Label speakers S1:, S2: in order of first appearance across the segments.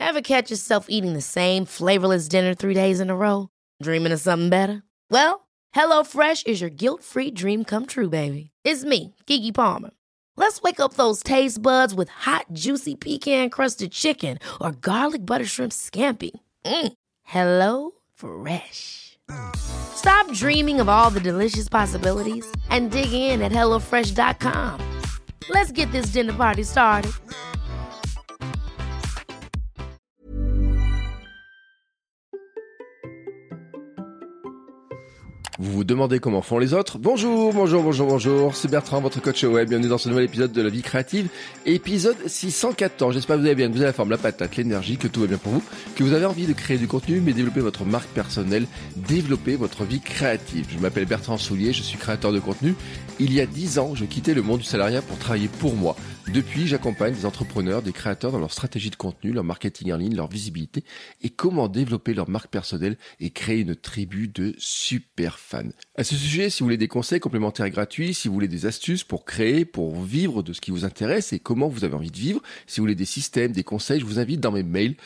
S1: Ever catch yourself eating the same flavorless dinner 3 days in a row? Dreaming of something better? Well, HelloFresh is your guilt-free dream come true, baby. It's me, Keke Palmer. Let's wake up those taste buds with hot, juicy pecan-crusted chicken or garlic butter shrimp scampi. Hello Fresh. Stop dreaming of all the delicious possibilities and dig in at HelloFresh.com. Let's get this dinner party started.
S2: Vous vous demandez comment font les autres? Bonjour, c'est Bertrand, votre coach web. Bienvenue dans ce nouvel épisode de La Vie Créative, épisode 614. J'espère que vous allez bien, que vous avez la forme, la patate, l'énergie, que tout va bien pour vous, que vous avez envie de créer du contenu, mais développer votre marque personnelle, développer votre vie créative. Je m'appelle Bertrand Soulier, je suis créateur de contenu. Il y a 10 ans, je quittais le monde du salariat pour travailler pour moi. Depuis, j'accompagne des entrepreneurs, des créateurs dans leur stratégie de contenu, leur marketing en ligne, leur visibilité et comment développer leur marque personnelle et créer une tribu de super fans. À ce sujet, si vous voulez des conseils complémentaires et gratuits, si vous voulez des astuces pour créer, pour vivre de ce qui vous intéresse et comment vous avez envie de vivre, si vous voulez des systèmes, des conseils, je vous invite dans mes mails,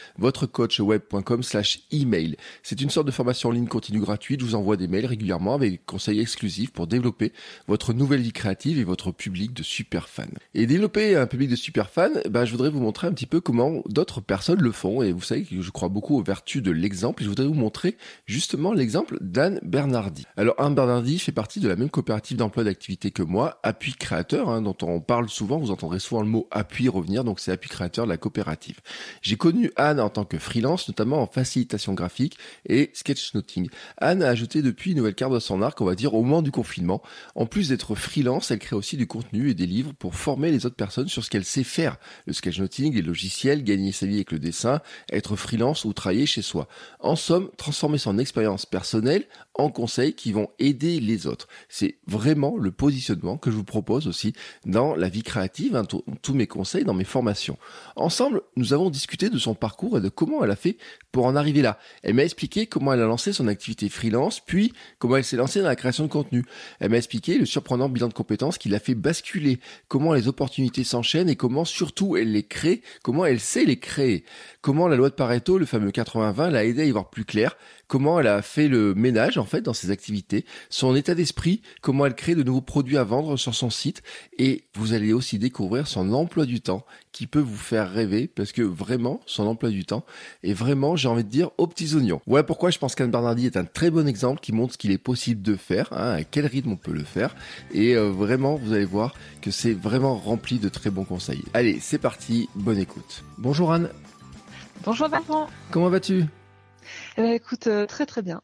S2: votrecoachweb.com/email. C'est une sorte de formation en ligne continue gratuite. Je vous envoie des mails régulièrement avec des conseils exclusifs pour développer votre nouvelle vie créative et votre public de super fans. Et développer un public de super fans, je voudrais vous montrer un petit peu comment d'autres personnes le font. Et vous savez que je crois beaucoup aux vertus de l'exemple. Et je voudrais vous montrer justement l'exemple d'Anne Bernardi. Alors Anne Bernardi fait partie de la même coopérative d'emploi d'activité que moi, Appui Créateur, dont on parle souvent. Vous entendrez souvent le mot appui revenir. Donc c'est Appui Créateur de la coopérative. J'ai connu Anne en tant que freelance, notamment en facilitation graphique et sketchnoting. Anne a ajouté depuis une nouvelle carte dans son arc, on va dire, au moment du confinement. En plus d'être freelance, elle crée aussi du contenu et des livres pour former les autres personnes sur ce qu'elle sait faire. Le sketchnoting, les logiciels, gagner sa vie avec le dessin, être freelance ou travailler chez soi. En somme, transformer son expérience personnelle en conseils qui vont aider les autres. C'est vraiment le positionnement que je vous propose aussi dans la vie créative, tous mes conseils, dans mes formations. Ensemble, nous avons discuté de son parcours et de comment elle a fait pour en arriver là. Elle m'a expliqué comment elle a lancé son activité freelance, puis comment elle s'est lancée dans la création de contenu. Elle m'a expliqué le surprenant bilan de compétences qui l'a fait basculer, comment les opportunités s'enchaînent et comment surtout elle les crée, comment elle sait les créer, comment la loi de Pareto, le fameux 80-20, l'a aidé à y voir plus clair, comment elle a fait le ménage en fait dans ses activités, son état d'esprit, comment elle crée de nouveaux produits à vendre sur son site et vous allez aussi découvrir son emploi du temps qui peut vous faire rêver parce que vraiment son emploi du temps est vraiment, j'ai envie de dire, aux petits oignons. Voilà pourquoi je pense qu'Anne Bernardi est un très bon exemple qui montre ce qu'il est possible de faire, à quel rythme on peut le faire et vraiment vous allez voir que c'est vraiment rempli de très bons conseils. Allez, c'est parti, bonne écoute. Bonjour Anne.
S3: Bonjour Bertrand.
S2: Comment vas-tu ?
S3: Écoute, très très bien.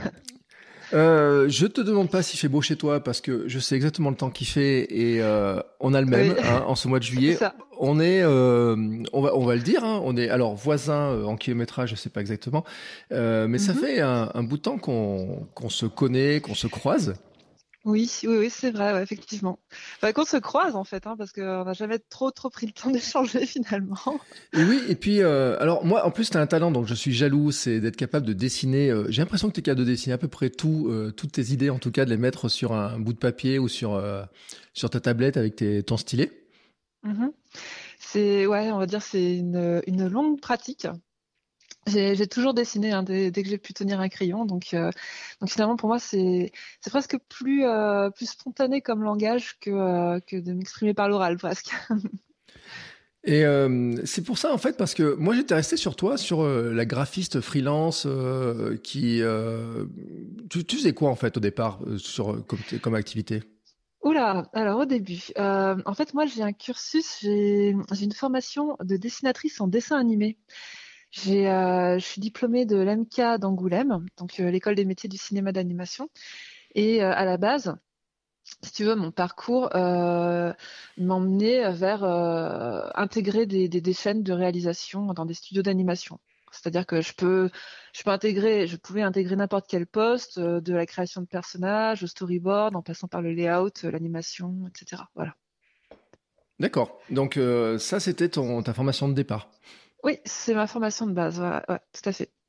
S2: Je te demande pas s'il fait beau chez toi parce que je sais exactement le temps qu'il fait et on a le même en ce mois de juillet. On est, on va le dire, on est alors voisins en kilométrage, je sais pas exactement, mais ça fait un bout de temps qu'on se connaît, qu'on se croise.
S3: Oui, c'est vrai, ouais, effectivement. Qu'on se croise en fait, parce qu'on n'a jamais trop pris le temps d'échanger finalement.
S2: Et oui, et puis alors moi en plus t'as un talent, donc je suis jaloux, c'est d'être capable de dessiner. J'ai l'impression que t'es capable de dessiner à peu près toutes tes idées, en tout cas de les mettre sur un bout de papier ou sur ta tablette avec ton stylet.
S3: C'est on va dire c'est une longue pratique. J'ai toujours dessiné dès que j'ai pu tenir un crayon, donc finalement pour moi c'est presque plus spontané comme langage que de m'exprimer par l'oral presque.
S2: Et c'est pour ça en fait parce que moi j'étais resté sur toi sur la graphiste freelance qui tu faisais quoi en fait au départ comme activité?
S3: Oula, alors au début, en fait moi j'ai un cursus, j'ai une formation de dessinatrice en dessin animé. Je suis diplômée de l'EMCA d'Angoulême, donc l'école des métiers du cinéma d'animation. Et à la base, si tu veux, mon parcours m'emmenait vers intégrer des chaînes de réalisation dans des studios d'animation. C'est-à-dire que je pouvais intégrer n'importe quel poste, de la création de personnages, au storyboard, en passant par le layout, l'animation, etc. Voilà.
S2: D'accord. Donc ça c'était ta formation de départ.
S3: Oui, c'est ma formation de base, ouais, tout à fait.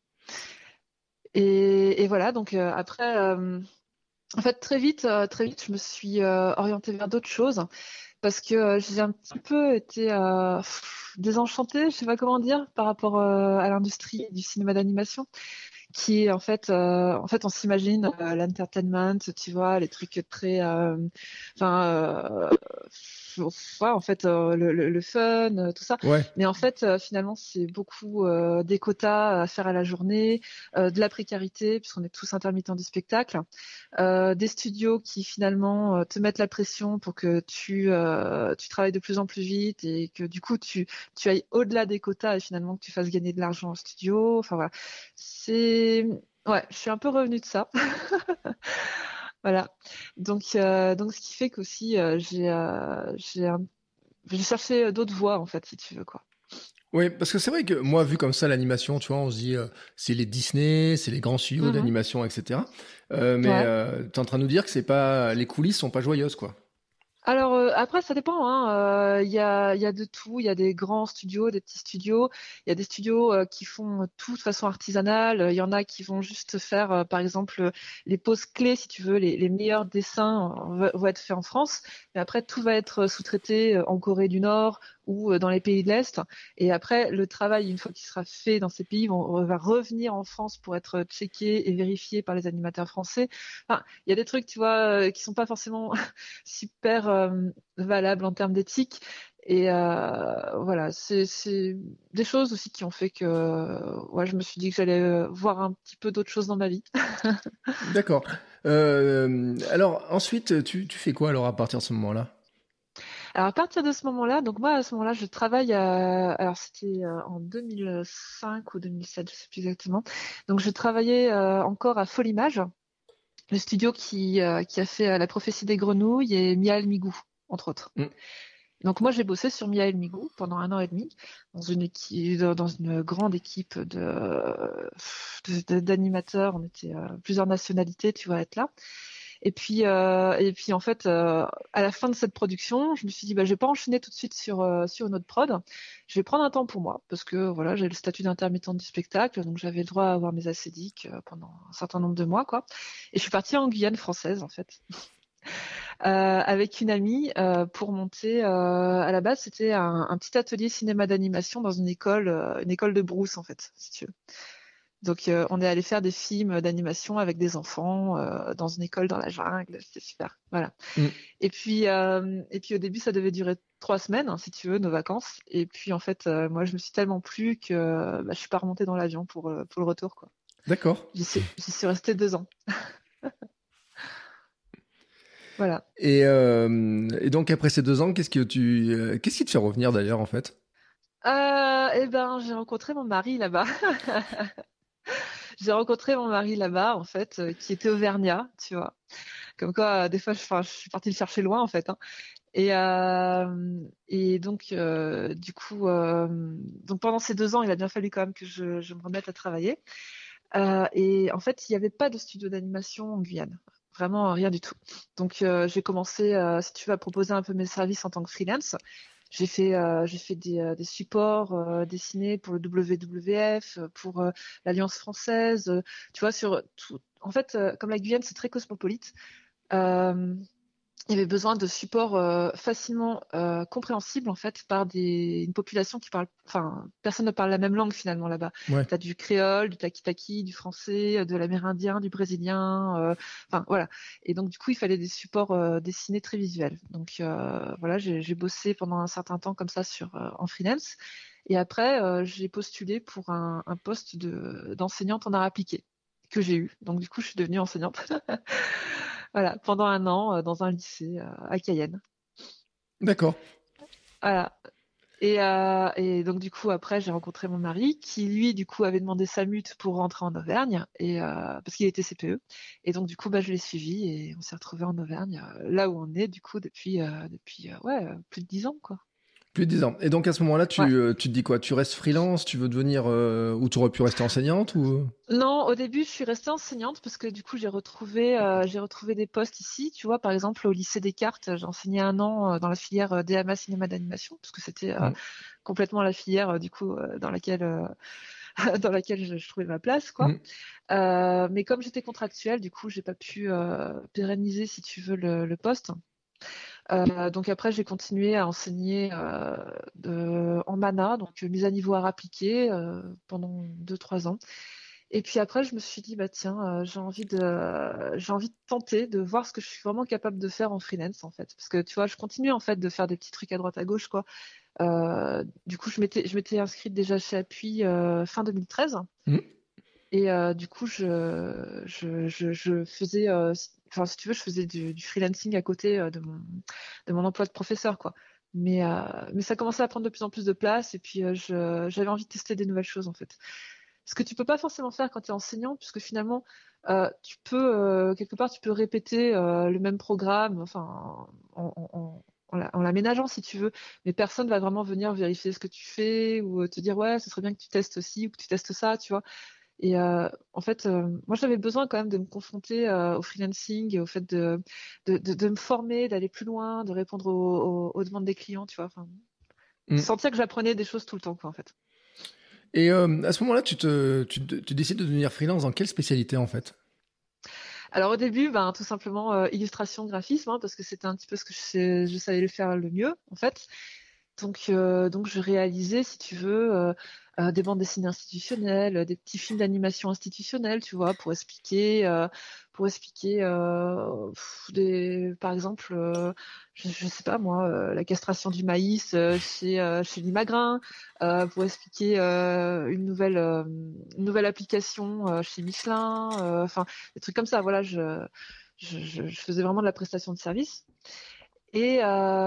S3: Et voilà, donc après, en fait, très vite, je me suis orientée vers d'autres choses, parce que j'ai un petit peu été désenchantée, je sais pas comment dire, par rapport à l'industrie du cinéma d'animation, qui est en fait, on s'imagine l'entertainment, tu vois, les trucs très, enfin, ouais, en fait, le fun, tout ça.
S4: Ouais.
S3: Mais en fait, finalement, c'est beaucoup des quotas à faire à la journée, de la précarité, puisqu'on est tous intermittents du spectacle, des studios qui finalement te mettent la pression pour que tu travailles de plus en plus vite et que du coup tu ailles au-delà des quotas et finalement que tu fasses gagner de l'argent au studio. Enfin voilà, c'est ouais, je suis un peu revenue de ça. Voilà. Donc ce qui fait qu'aussi j'ai cherché d'autres voies en fait, si tu veux quoi.
S4: Oui, parce que c'est vrai que moi, vu comme ça, l'animation, tu vois, on se dit, c'est les Disney, c'est les grands studios
S3: Mhm.
S4: d'animation, etc. Mais
S3: Ouais.
S4: t'es en train de nous dire que c'est pas, les coulisses sont pas joyeuses, quoi.
S3: Alors après ça dépend hein. Il y a de tout. Il y a des grands studios, des petits studios. Il y a des studios qui font tout de façon artisanale. Il y en a qui vont juste faire par exemple les poses clés si tu veux. Les meilleurs dessins vont être faits en France. Mais après tout va être sous-traité en Corée du Nord ou dans les pays de l'Est. Et après le travail une fois qu'il sera fait dans ces pays va revenir en France pour être checké et vérifié par les animateurs français. Enfin, il y a des trucs tu vois qui sont pas forcément super valable en termes d'éthique. Et voilà, c'est des choses aussi qui ont fait que ouais, je me suis dit que j'allais voir un petit peu d'autres choses dans ma vie.
S4: D'accord. Alors, ensuite, tu fais quoi, alors, à partir de ce moment-là?
S3: Alors à partir de ce moment-là, donc moi à ce moment-là, je travaille alors c'était en 2005 ou 2007, je sais plus exactement. Donc je travaillais encore à Folimage, le studio qui a fait La prophétie des grenouilles et Mia El Migou, entre autres.
S4: Mm.
S3: Donc moi j'ai bossé sur Mia El Migou pendant 1 an et demi dans une grande équipe d'animateurs. On était plusieurs nationalités, tu vois, être là. Et puis en fait, à la fin de cette production, je me suis dit bah je vais pas enchaîner tout de suite sur une autre prod. Je vais prendre un temps pour moi parce que voilà j'ai le statut d'intermittent du spectacle, donc j'avais le droit à avoir mes acédiques pendant un certain nombre de mois quoi. Et je suis partie en Guyane française en fait avec une amie pour monter. À la base, c'était un petit atelier cinéma d'animation dans une école de brousse en fait, si tu veux. Donc, on est allé faire des films d'animation avec des enfants dans une école dans la jungle. C'était super. Voilà.
S4: Mm.
S3: Et puis au début, ça devait durer 3 semaines, hein, si tu veux, nos vacances. Et puis en fait, moi, je me suis tellement plu que je suis pas remontée dans l'avion pour le retour, quoi.
S4: D'accord.
S3: J'y suis restée 2 ans. Voilà.
S4: Et donc, après ces 2 ans, qu'est-ce qui te fait revenir, d'ailleurs, en fait?
S3: Eh ben, j'ai rencontré mon mari là-bas. J'ai rencontré mon mari là-bas, en fait, qui était auvergnat, tu vois. Comme quoi, des fois, enfin, je suis partie le chercher loin, en fait, hein. Et donc, du coup, donc pendant ces 2 ans, il a bien fallu quand même que je me remette à travailler. Et en fait, il n'y avait pas de studio d'animation en Guyane. Vraiment rien du tout. Donc, j'ai commencé, si tu veux, à proposer un peu mes services en tant que freelance. J'ai fait des supports dessinés pour le WWF, pour l'Alliance française. Tu vois, sur tout. En fait, comme la Guyane, c'est très cosmopolite. euh, il y avait besoin de supports facilement compréhensibles en fait par une population qui parle, enfin, personne ne parle la même langue finalement là-bas.
S4: Ouais.
S3: Tu as du créole, du taki-taki, du français, de l'amérindien, du brésilien, enfin voilà. Et donc du coup, il fallait des supports dessinés très visuels. Donc voilà, j'ai bossé pendant un certain temps comme ça en freelance. Et après, j'ai postulé pour un poste d'enseignante en art appliqué que j'ai eu. Donc du coup, je suis devenue enseignante. Voilà, pendant 1 an dans un lycée à Cayenne.
S4: D'accord.
S3: Voilà. Et donc du coup après j'ai rencontré mon mari qui lui du coup avait demandé sa mute pour rentrer en Auvergne et parce qu'il était CPE et donc du coup bah je l'ai suivi et on s'est retrouvés en Auvergne là où on est du coup depuis ouais plus de 10 ans quoi.
S4: Plus de 10 ans. Et donc, à ce moment-là,
S3: Ouais.
S4: tu te dis quoi? Tu restes freelance? Tu veux devenir, ou tu aurais pu rester enseignante ou?
S3: Non, au début, je suis restée enseignante parce que du coup, j'ai retrouvé des postes ici. Tu vois, par exemple, au lycée Descartes, j'ai enseigné 1 an dans la filière DMA cinéma d'animation parce que c'était
S4: Mm.
S3: complètement la filière du coup dans laquelle je trouvais ma place, quoi.
S4: Mm.
S3: Mais comme j'étais contractuelle, du coup, j'ai pas pu pérenniser, si tu veux, le poste. Donc après, j'ai continué à enseigner en mana, donc mise à niveau art appliqué pendant 2-3 ans. Et puis après, je me suis dit, bah tiens, j'ai envie de tenter, de voir ce que je suis vraiment capable de faire en freelance, en fait. Parce que tu vois, je continue en fait de faire des petits trucs à droite à gauche, quoi. Du coup, je m'étais inscrite déjà chez Appui fin 2013.
S4: Mmh.
S3: Et du coup, je faisais, enfin, si tu veux, je faisais du freelancing à côté de mon emploi de professeur, quoi. Mais ça commençait à prendre de plus en plus de place, et puis j'avais envie de tester des nouvelles choses, en fait. Ce que tu peux pas forcément faire quand tu es enseignant, puisque finalement, tu peux, quelque part, tu peux répéter le même programme, enfin, en l'aménageant, si tu veux, mais personne va vraiment venir vérifier ce que tu fais ou te dire, ouais, ce serait bien que tu testes aussi ou que tu testes ça, tu vois. Et en fait, moi, j'avais besoin quand même de me confronter au freelancing, et au fait de me former, d'aller plus loin, de répondre aux demandes des clients, tu vois. Enfin,
S4: Mmh.
S3: sentir que j'apprenais des choses tout le temps, quoi, en fait.
S4: Et à ce moment-là, tu décides de devenir freelance dans quelle spécialité en fait?
S3: Alors au début, ben, tout simplement illustration, graphisme, hein, parce que c'était un petit peu ce que je savais le faire le mieux, en fait. Donc je réalisais, si tu veux, des bandes dessinées institutionnelles, des petits films d'animation institutionnelle, tu vois, par exemple, je sais pas moi, la castration du maïs chez Limagrin, pour expliquer une nouvelle application chez Michelin, enfin des trucs comme ça. Voilà, je faisais vraiment de la prestation de service. Et,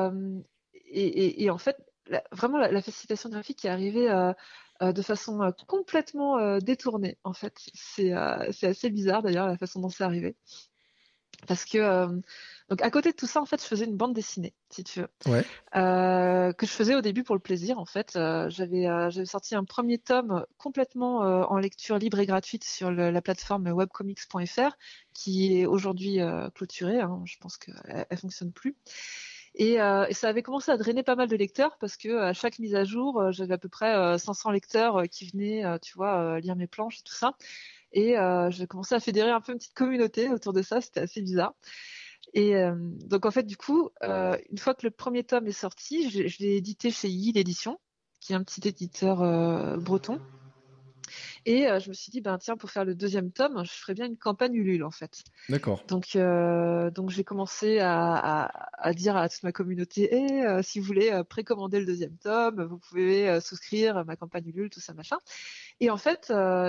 S3: en fait, vraiment, la facilitation graphique est arrivée de façon complètement détournée. En fait, c'est assez bizarre d'ailleurs la façon dont c'est arrivé. Parce que, donc, à côté de tout ça, en fait, je faisais une bande dessinée, si tu veux,
S4: Ouais.
S3: que je faisais au début pour le plaisir. En fait, j'avais sorti un premier tome complètement en lecture libre et gratuite sur la plateforme webcomics.fr, qui est aujourd'hui clôturée, hein. Je pense qu'elle elle fonctionne plus. Et ça avait commencé à drainer pas mal de lecteurs parce que à chaque mise à jour, j'avais à peu près 500 lecteurs qui venaient, tu vois, lire mes planches et tout ça. Et j'ai commencé à fédérer un peu une petite communauté autour de ça. C'était assez bizarre. Et donc en fait, du coup, une fois que le premier tome est sorti, je l'ai édité chez Yi l'édition, qui est un petit éditeur breton. Et je me suis dit, ben tiens, pour faire le deuxième tome, je ferais bien une campagne Ulule, en fait.
S4: D'accord.
S3: Donc j'ai commencé à dire à toute ma communauté, si vous voulez précommander le deuxième tome, vous pouvez souscrire à ma campagne Ulule, tout ça, machin. Et en fait,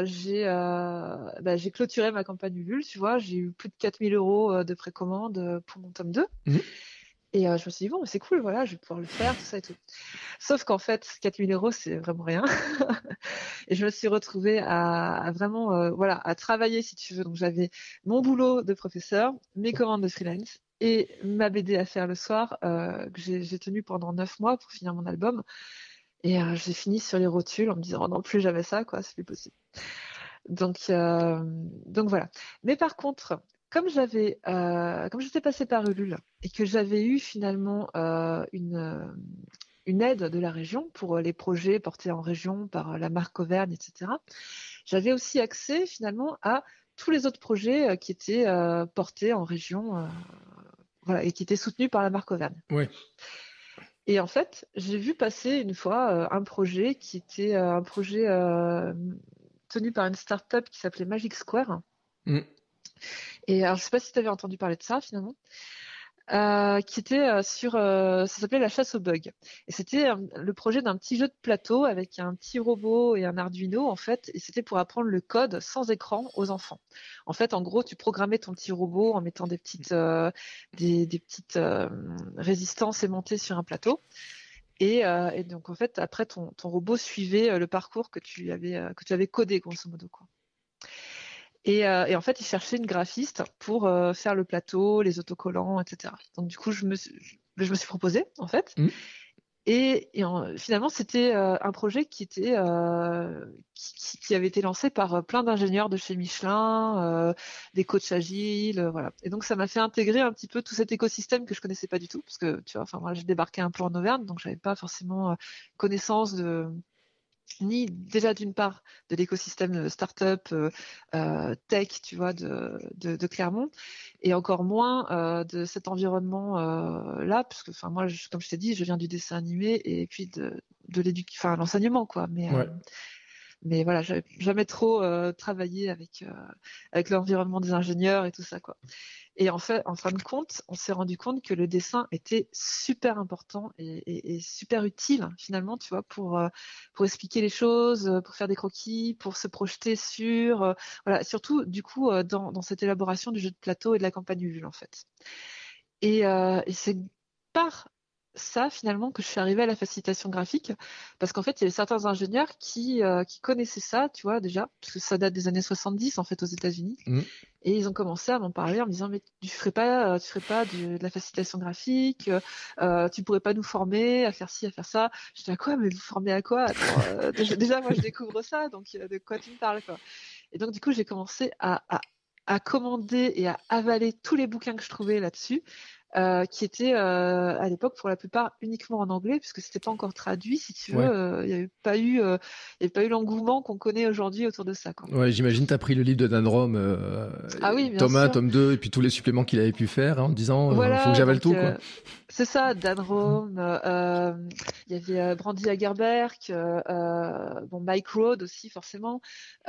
S3: j'ai clôturé ma campagne Ulule, tu vois, j'ai eu plus de 4 000 € de précommande pour mon tome 2.
S4: Mmh.
S3: Et je me suis dit, bon, c'est cool, voilà, je vais pouvoir le faire, tout ça et tout. Sauf qu'en fait, 4 000 € c'est vraiment rien. Et je me suis retrouvée à vraiment, voilà, à travailler, si tu veux. Donc j'avais mon boulot de professeur, mes commandes de freelance et ma BD à faire le soir, que j'ai tenue pendant 9 mois pour finir mon album. Et j'ai fini sur les rotules en me disant, oh non, plus jamais ça, quoi, c'est plus possible. Donc voilà. Mais par contre, comme j'étais passée par Ulule et que j'avais eu finalement une aide de la région pour les projets portés en région par la marque Auvergne, etc., j'avais aussi accès finalement à tous les autres projets qui étaient portés en région, voilà, et qui étaient soutenus par la marque Auvergne.
S4: Ouais.
S3: Et en fait, j'ai vu passer une fois un projet qui était un projet tenu par une start-up qui s'appelait Magic Square.
S4: Mmh.
S3: Et alors, je sais pas si tu avais entendu parler de ça finalement. Qui était ça s'appelait la chasse aux bugs. Et c'était le projet d'un petit jeu de plateau avec un petit robot et un Arduino, en fait, et c'était pour apprendre le code sans écran aux enfants. En fait, en gros, tu programmais ton petit robot en mettant des petites résistances aimantées sur un plateau. Et donc, en fait, après, ton robot suivait le parcours que tu avais codé, grosso modo, quoi. Et en fait, il cherchait une graphiste pour faire le plateau, les autocollants, etc. Donc du coup, je me suis proposée, en fait.
S4: Mmh.
S3: Et finalement, c'était un projet qui avait été lancé par plein d'ingénieurs de chez Michelin, des coachs agiles, voilà. Et donc, ça m'a fait intégrer un petit peu tout cet écosystème que je connaissais pas du tout, parce que tu vois, enfin, moi, j'ai débarqué un peu en Auvergne, donc j'avais pas forcément connaissance ni déjà d'une part de l'écosystème startup tech, tu vois, de Clermont, et encore moins de cet environnement là, parce que enfin moi, comme je t'ai dit, je viens du dessin animé et puis de l'enseignement, quoi.
S4: Ouais.
S3: Mais voilà, j'avais jamais trop travaillé avec l'environnement des ingénieurs et tout ça, quoi. Et en fin de compte, on s'est rendu compte que le dessin était super important et super utile finalement, tu vois, pour expliquer les choses, pour faire des croquis, pour se projeter sur, voilà, surtout du coup dans cette élaboration du jeu de plateau et de la campagne Ulule en fait. Et c'est par ça finalement que je suis arrivée à la facilitation graphique, parce qu'en fait il y avait certains ingénieurs qui connaissaient ça, tu vois déjà, parce que ça date des années 70 en fait aux États-Unis.
S4: Mm.
S3: Et ils ont commencé à m'en parler en me disant mais tu ferais pas de la facilitation graphique, tu pourrais pas nous former à faire ci, à faire ça. Je dis à quoi? Mais vous formez à quoi? Attends, déjà moi je découvre ça, donc de quoi tu me parles, quoi. Et donc du coup j'ai commencé à commander et à avaler tous les bouquins que je trouvais là-dessus, qui étaient à l'époque pour la plupart uniquement en anglais, puisque c'était pas encore traduit, si tu veux.
S4: Ouais.
S3: Il n'y avait pas eu l'engouement qu'on connaît aujourd'hui autour de ça, quoi.
S4: Ouais, j'imagine t'as pris le livre de Dan Rom,
S3: Ah oui, bien
S4: tome 1,
S3: sûr.
S4: tome 2, et puis tous les suppléments qu'il avait pu faire, hein, en disant faut que
S3: Voilà,
S4: j'avale
S3: donc
S4: tout, quoi.
S3: c'est ça, Dan Rome, il y avait Brandy Hagerberg, bon, Mike Road aussi forcément,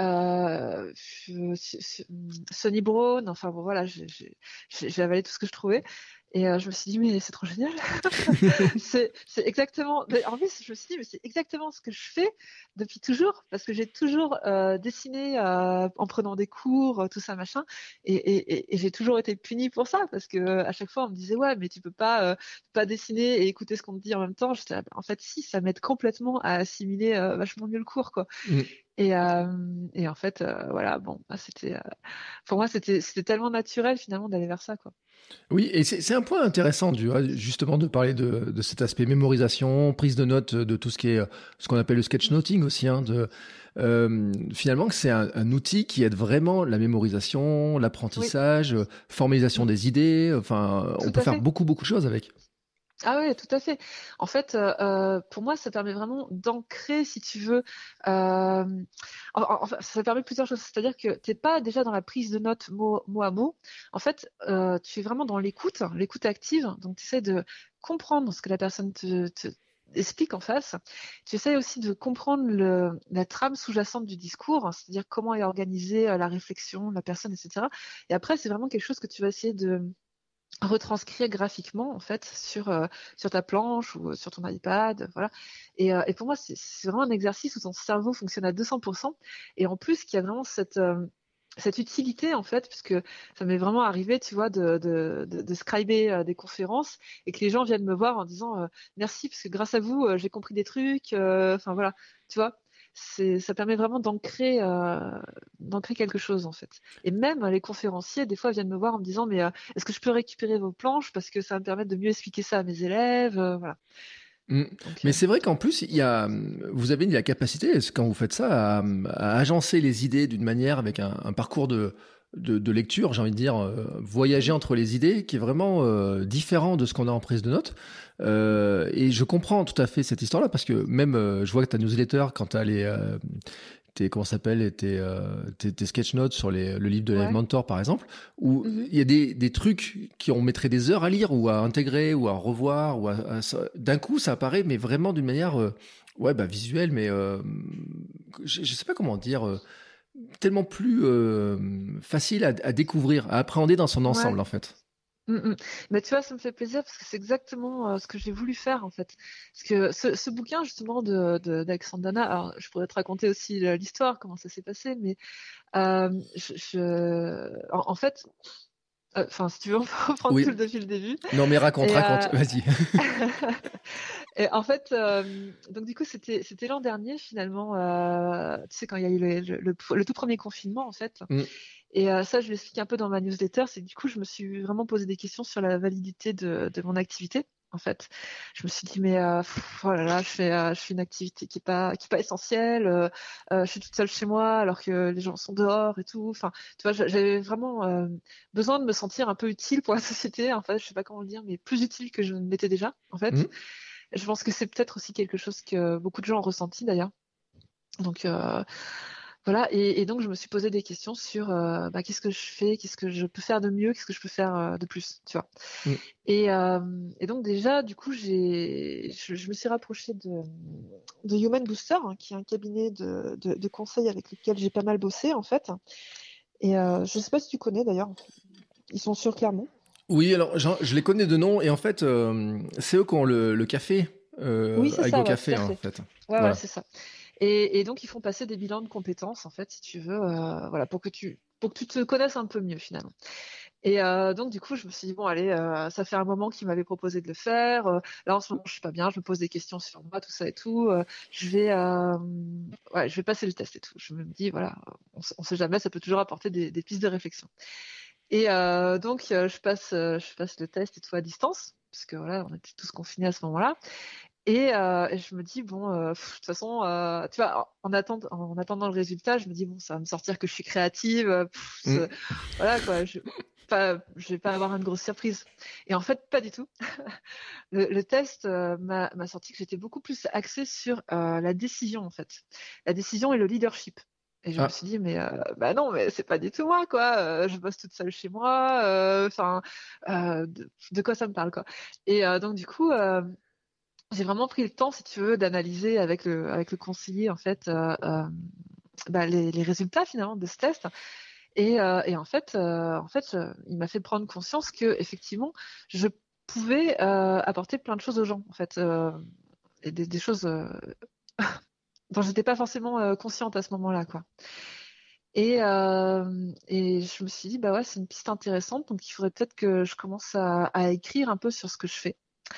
S3: Sonny Brown, enfin bon voilà, j'ai avalé tout ce que je trouvais. Et je me suis dit, mais c'est trop génial. c'est exactement. En plus, je me suis dit, mais c'est exactement ce que je fais depuis toujours, parce que j'ai toujours dessiné en prenant des cours, tout ça, machin. Et j'ai toujours été punie pour ça, parce que à chaque fois, on me disait, ouais, mais tu peux pas dessiner et écouter ce qu'on te dit en même temps. J'étais là, en fait, si, ça m'aide complètement à assimiler vachement mieux le cours, quoi.
S4: Mm.
S3: Et en fait, voilà, bon, bah, pour moi, c'était tellement naturel finalement d'aller vers ça, quoi.
S4: Oui, et c'est un point intéressant, tu vois, justement, de parler de cet aspect mémorisation, prise de notes, de tout ce qui est ce qu'on appelle le sketchnoting aussi, hein, finalement, que c'est un outil qui aide vraiment la mémorisation,
S3: Oui,
S4: l'apprentissage, formalisation
S3: mm,
S4: des idées. Enfin, on
S3: tout
S4: peut
S3: à
S4: faire
S3: fait.
S4: beaucoup, beaucoup de choses avec.
S3: Ah ouais, tout à fait. En fait, pour moi, ça permet vraiment d'ancrer, si tu veux. Enfin, ça permet plusieurs choses. C'est-à-dire que t'es pas déjà dans la prise de notes mot à mot. En fait, tu es vraiment dans l'écoute active. Donc, tu essaies de comprendre ce que la personne te explique en face. Tu essaies aussi de comprendre la trame sous-jacente du discours, c'est-à-dire comment est organisée la réflexion de la personne, etc. Et après, c'est vraiment quelque chose que tu vas essayer de retranscrire graphiquement en fait sur ta planche ou sur ton iPad, voilà. Et pour moi c'est vraiment un exercice où ton cerveau fonctionne à 200%, et en plus qu'il y a vraiment cette utilité en fait, puisque ça m'est vraiment arrivé, tu vois, de scriber des conférences et que les gens viennent me voir en disant merci parce que grâce à vous j'ai compris des trucs, enfin voilà, tu vois. Ça permet vraiment d'ancrer quelque chose en fait. Et même les conférenciers des fois viennent me voir en me disant mais est-ce que je peux récupérer vos planches parce que ça va me permettre de mieux expliquer ça à mes élèves, voilà.
S4: Mm.
S3: Donc
S4: Mais c'est vrai qu'en plus, vous avez la capacité, quand vous faites ça, à agencer les idées d'une manière avec un parcours de lecture, j'ai envie de dire, voyager entre les idées, qui est vraiment différent de ce qu'on a en prise de notes. Et je comprends tout à fait cette histoire-là, parce que même, je vois que ta newsletter, quand tu as comment ça s'appelle, tes sketch notes sur le livre de Live
S3: ouais.
S4: Mentor, par exemple, où
S3: Mhm.
S4: il y a des trucs on mettrait des heures à lire ou à intégrer ou à revoir d'un coup ça apparaît, mais vraiment d'une manière visuelle, mais je sais pas comment dire, tellement plus facile à découvrir, à appréhender dans son
S3: Ouais.
S4: ensemble en fait.
S3: Mais tu vois, ça me fait plaisir parce que c'est exactement ce que j'ai voulu faire en fait. Parce que ce bouquin justement d'Alexandre Dana, alors je pourrais te raconter aussi l'histoire, comment ça s'est passé, mais en fait, enfin si tu veux, on peut reprendre tout
S4: Oui.
S3: depuis le début.
S4: Non mais raconte,
S3: Et,
S4: raconte, vas-y.
S3: et en fait, donc du coup, c'était l'an dernier finalement. Tu sais, quand il y a eu le tout premier confinement en fait.
S4: Mm.
S3: Et ça, je l'explique un peu dans ma newsletter. C'est que du coup, je me suis vraiment posé des questions sur la validité de mon activité. En fait, je me suis dit mais oh là là, je fais une activité qui est pas essentielle. Je suis toute seule chez moi alors que les gens sont dehors et tout. Enfin, tu vois, j'avais vraiment besoin de me sentir un peu utile pour la société. En fait, je sais pas comment le dire, mais plus utile que je ne l'étais déjà. En fait,
S4: Mm.
S3: je pense que c'est peut-être aussi quelque chose que beaucoup de gens ont ressenti d'ailleurs. Donc voilà, et donc je me suis posé des questions sur qu'est-ce que je fais, qu'est-ce que je peux faire de mieux, qu'est-ce que je peux faire de plus, tu vois.
S4: Mm.
S3: Et donc déjà, du coup, je me suis rapprochée de Human Booster, hein, qui est un cabinet de conseil avec lequel j'ai pas mal bossé en fait. Et je sais pas si tu connais d'ailleurs, ils sont sur Clermont.
S4: Oui, alors je les connais de nom et en fait, c'est eux qui ont le café,
S3: Oui, c'est ça, ouais, tout
S4: AgroCafé,
S3: à
S4: hein, en
S3: fait.
S4: fait.
S3: Ouais,
S4: Voilà.
S3: c'est ça. Et donc, ils font passer des bilans de compétences, en fait, si tu veux, voilà, pour que tu te connaisses un peu mieux, finalement. Et donc, du coup, je me suis dit, bon, allez, ça fait un moment qu'ils m'avaient proposé de le faire. Là, en ce moment, je suis pas bien, je me pose des questions sur moi, tout ça et tout. Ouais, je vais passer le test et tout. Je me dis, voilà, on sait jamais, ça peut toujours apporter des pistes de réflexion. Et donc, je passe le test et tout à distance, parce que voilà, on était tous confinés à ce moment-là. Et je me dis, bon, de toute façon, tu vois, en attendant le résultat, je me dis, bon, ça va me sortir que je suis créative.
S4: Mm.
S3: Voilà, quoi. Je vais pas avoir une grosse surprise. Et en fait, pas du tout. Le test m'a sorti que j'étais beaucoup plus axée sur la décision, en fait. La décision et le leadership. Et je me
S4: Ah,
S3: suis dit, mais bah non, mais c'est pas du tout moi, quoi. Je bosse toute seule chez moi. Enfin, de quoi ça me parle, quoi. Et donc, du coup, j'ai vraiment pris le temps, si tu veux, d'analyser avec le conseiller, en fait, les résultats, finalement, de ce test. Et en fait, il m'a fait prendre conscience que effectivement, je pouvais apporter plein de choses aux gens, en fait, et des choses dont j'étais pas forcément consciente à ce moment-là, quoi. Et je me suis dit, bah ouais, c'est une piste intéressante, donc il faudrait peut-être que je commence à écrire un peu sur ce que je fais.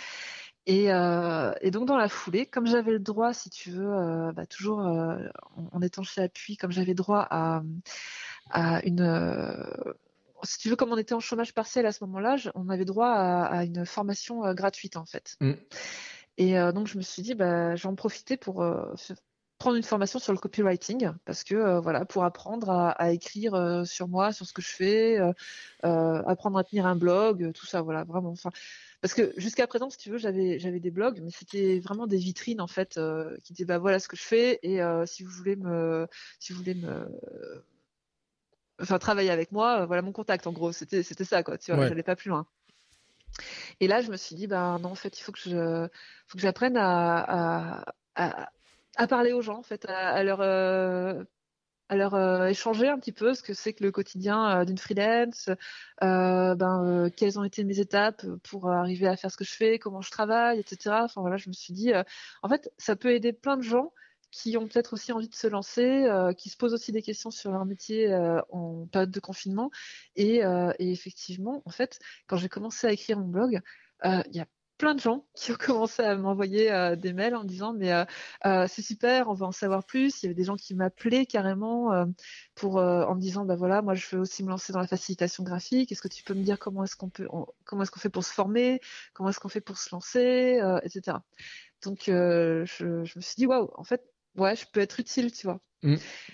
S3: Et donc dans la foulée, comme j'avais le droit, si tu veux, toujours en étant chez Appui, comme j'avais droit à une, si tu veux, comme on était en chômage partiel à ce moment-là, on avait droit à une formation gratuite en fait.
S4: mm.
S3: Et donc je me suis dit, bah, je vais en profiter pour prendre une formation sur le copywriting, parce que voilà, pour apprendre à écrire sur moi, sur ce que je fais, apprendre à tenir un blog, tout ça, voilà, vraiment. Enfin, parce que jusqu'à présent, si tu veux, j'avais des blogs, mais c'était vraiment des vitrines en fait qui disaient, bah voilà ce que je fais, et si vous voulez me enfin travailler avec moi, voilà mon contact, en gros, c'était ça, quoi, tu vois,
S4: Ouais.
S3: j'allais pas plus loin. Et là, je me suis dit, bah non, en fait, il faut que j'apprenne à parler aux gens, en fait, à leur échanger un petit peu ce que c'est que le quotidien d'une freelance, quelles ont été mes étapes pour arriver à faire ce que je fais, comment je travaille, etc. Enfin voilà, je me suis dit, en fait, ça peut aider plein de gens qui ont peut-être aussi envie de se lancer, qui se posent aussi des questions sur leur métier en période de confinement. Et effectivement, en fait, quand j'ai commencé à écrire mon blog, il y a plein de gens qui ont commencé à m'envoyer des mails en disant, mais c'est super, on va en savoir plus. Il y avait des gens qui m'appelaient carrément en me disant, bah voilà, moi je veux aussi me lancer dans la facilitation graphique. Est-ce que tu peux me dire comment est-ce qu'on fait pour se former, comment est-ce qu'on fait pour se lancer, etc. Donc je me suis dit, waouh, en fait, ouais, je peux être utile, tu vois.
S4: Mm.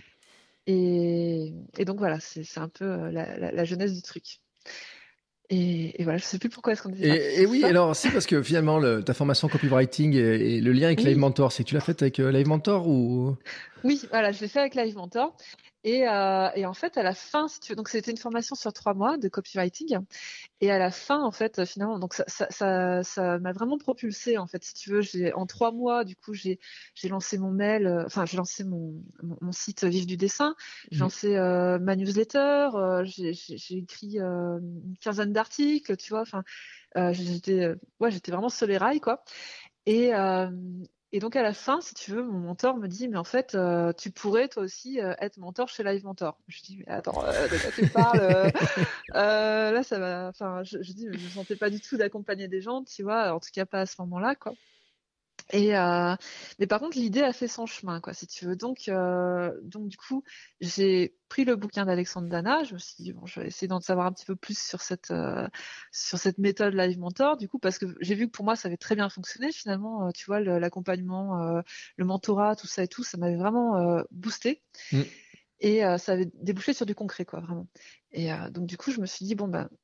S3: Et donc voilà, c'est un peu la genèse du truc. Et voilà, je sais plus pourquoi est-ce qu'on disait parti
S4: Et
S3: sur
S4: oui,
S3: ça.
S4: alors si, parce que finalement, ta formation copywriting et le lien avec Live
S3: Oui,
S4: Mentor, c'est que tu l'as faite avec Live Mentor ou...
S3: oui, voilà, je l'ai fait avec Live Mentor. Et en fait, à la fin, si tu veux, donc c'était une formation sur 3 mois de copywriting. Et à la fin, en fait, finalement, donc ça m'a vraiment propulsée, en fait, si tu veux. En 3 mois, du coup, j'ai lancé mon mail, enfin, j'ai lancé mon site Vive du dessin, j'ai
S4: Mm.
S3: lancé ma newsletter, j'ai écrit une quinzaine d'articles, tu vois. Enfin, j'étais vraiment sur les rails, quoi. Et, euh, et donc à la fin, si tu veux, mon mentor me dit, mais en fait, tu pourrais toi aussi être mentor chez Live Mentor. Je dis, mais attends, de quoi tu me parles là, ça va. Enfin, je dis, mais je ne sentais pas du tout d'accompagner des gens, tu vois, en tout cas pas à ce moment-là, quoi. Mais par contre, l'idée a fait son chemin, quoi, si tu veux. Donc du coup, j'ai pris le bouquin d'Alexandre Dana. Je me suis dit, bon, je vais essayer d'en savoir un petit peu plus sur cette méthode Live Mentor, du coup, parce que j'ai vu que pour moi, ça avait très bien fonctionné, finalement. Tu vois, l'accompagnement, le mentorat, tout ça et tout, ça m'avait vraiment boosté.
S4: Mm.
S3: Et ça avait débouché sur du concret, quoi, vraiment. Et donc du coup, je me suis dit, bon, ben,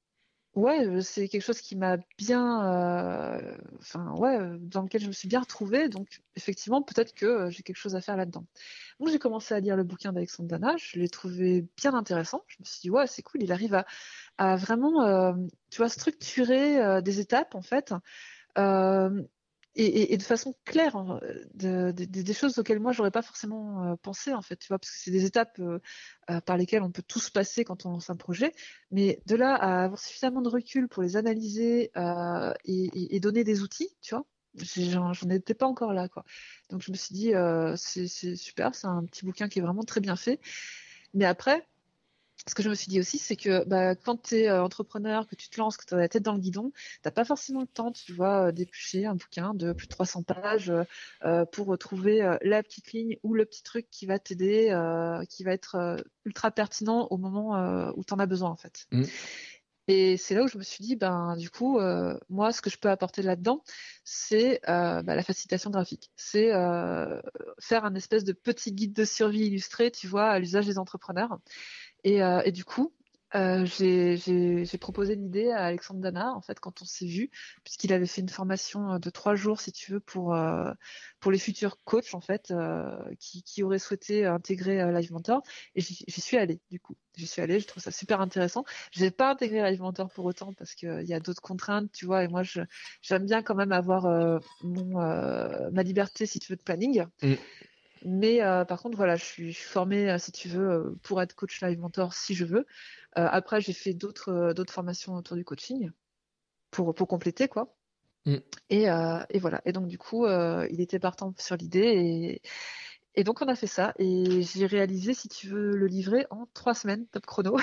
S3: Ouais, c'est quelque chose qui m'a bien, enfin ouais, dans lequel je me suis bien retrouvée. Donc effectivement, peut-être que j'ai quelque chose à faire là-dedans. Donc j'ai commencé à lire le bouquin d'Alexandre Dana. Je l'ai trouvé bien intéressant. Je me suis dit ouais, c'est cool. Il arrive à vraiment, tu vois, structurer des étapes en fait. Euh, et de façon claire, hein, des choses auxquelles moi j'aurais pas forcément pensé en fait, tu vois, parce que c'est des étapes par lesquelles on peut tous passer quand on lance un projet, mais de là à avoir suffisamment de recul pour les analyser et donner des outils, tu vois, j'en étais pas encore là, quoi. Donc je me suis dit c'est super, c'est un petit bouquin qui est vraiment très bien fait, mais après ce que je me suis dit aussi, c'est que bah, quand tu es entrepreneur, que tu te lances, que tu as la tête dans le guidon, t'as pas forcément le temps, tu vois, d'éplucher un bouquin de plus de 300 pages pour trouver la petite ligne ou le petit truc qui va t'aider, qui va être ultra pertinent au moment où tu en as besoin, en fait.
S4: Mm.
S3: Et c'est là où je me suis dit, ben, du coup, moi, ce que je peux apporter là-dedans, c'est bah, la facilitation graphique. C'est faire un espèce de petit guide de survie illustré, tu vois, à l'usage des entrepreneurs. Et du coup, j'ai proposé l'idée à Alexandre Dana, en fait, quand on s'est vu, puisqu'il avait fait une formation de 3 jours, si tu veux, pour les futurs coachs, en fait, qui auraient souhaité intégrer Live Mentor. Et j'y suis allée, du coup. J'y suis allée, je trouve ça super intéressant. Je n'ai pas intégré Live Mentor pour autant, parce qu'il y a d'autres contraintes, tu vois, et moi, j'aime bien quand même avoir ma liberté, si tu veux, de planning.
S4: Mm.
S3: Mais par contre, voilà, je suis formée, si tu veux, pour être coach live mentor si je veux. Après, j'ai fait d'autres formations autour du coaching pour compléter, quoi.
S4: Mm.
S3: Et voilà. Et donc, du coup, il était partant sur l'idée. Et donc, on a fait ça. Et j'ai réalisé, si tu veux, le livrer en 3 semaines, top chrono.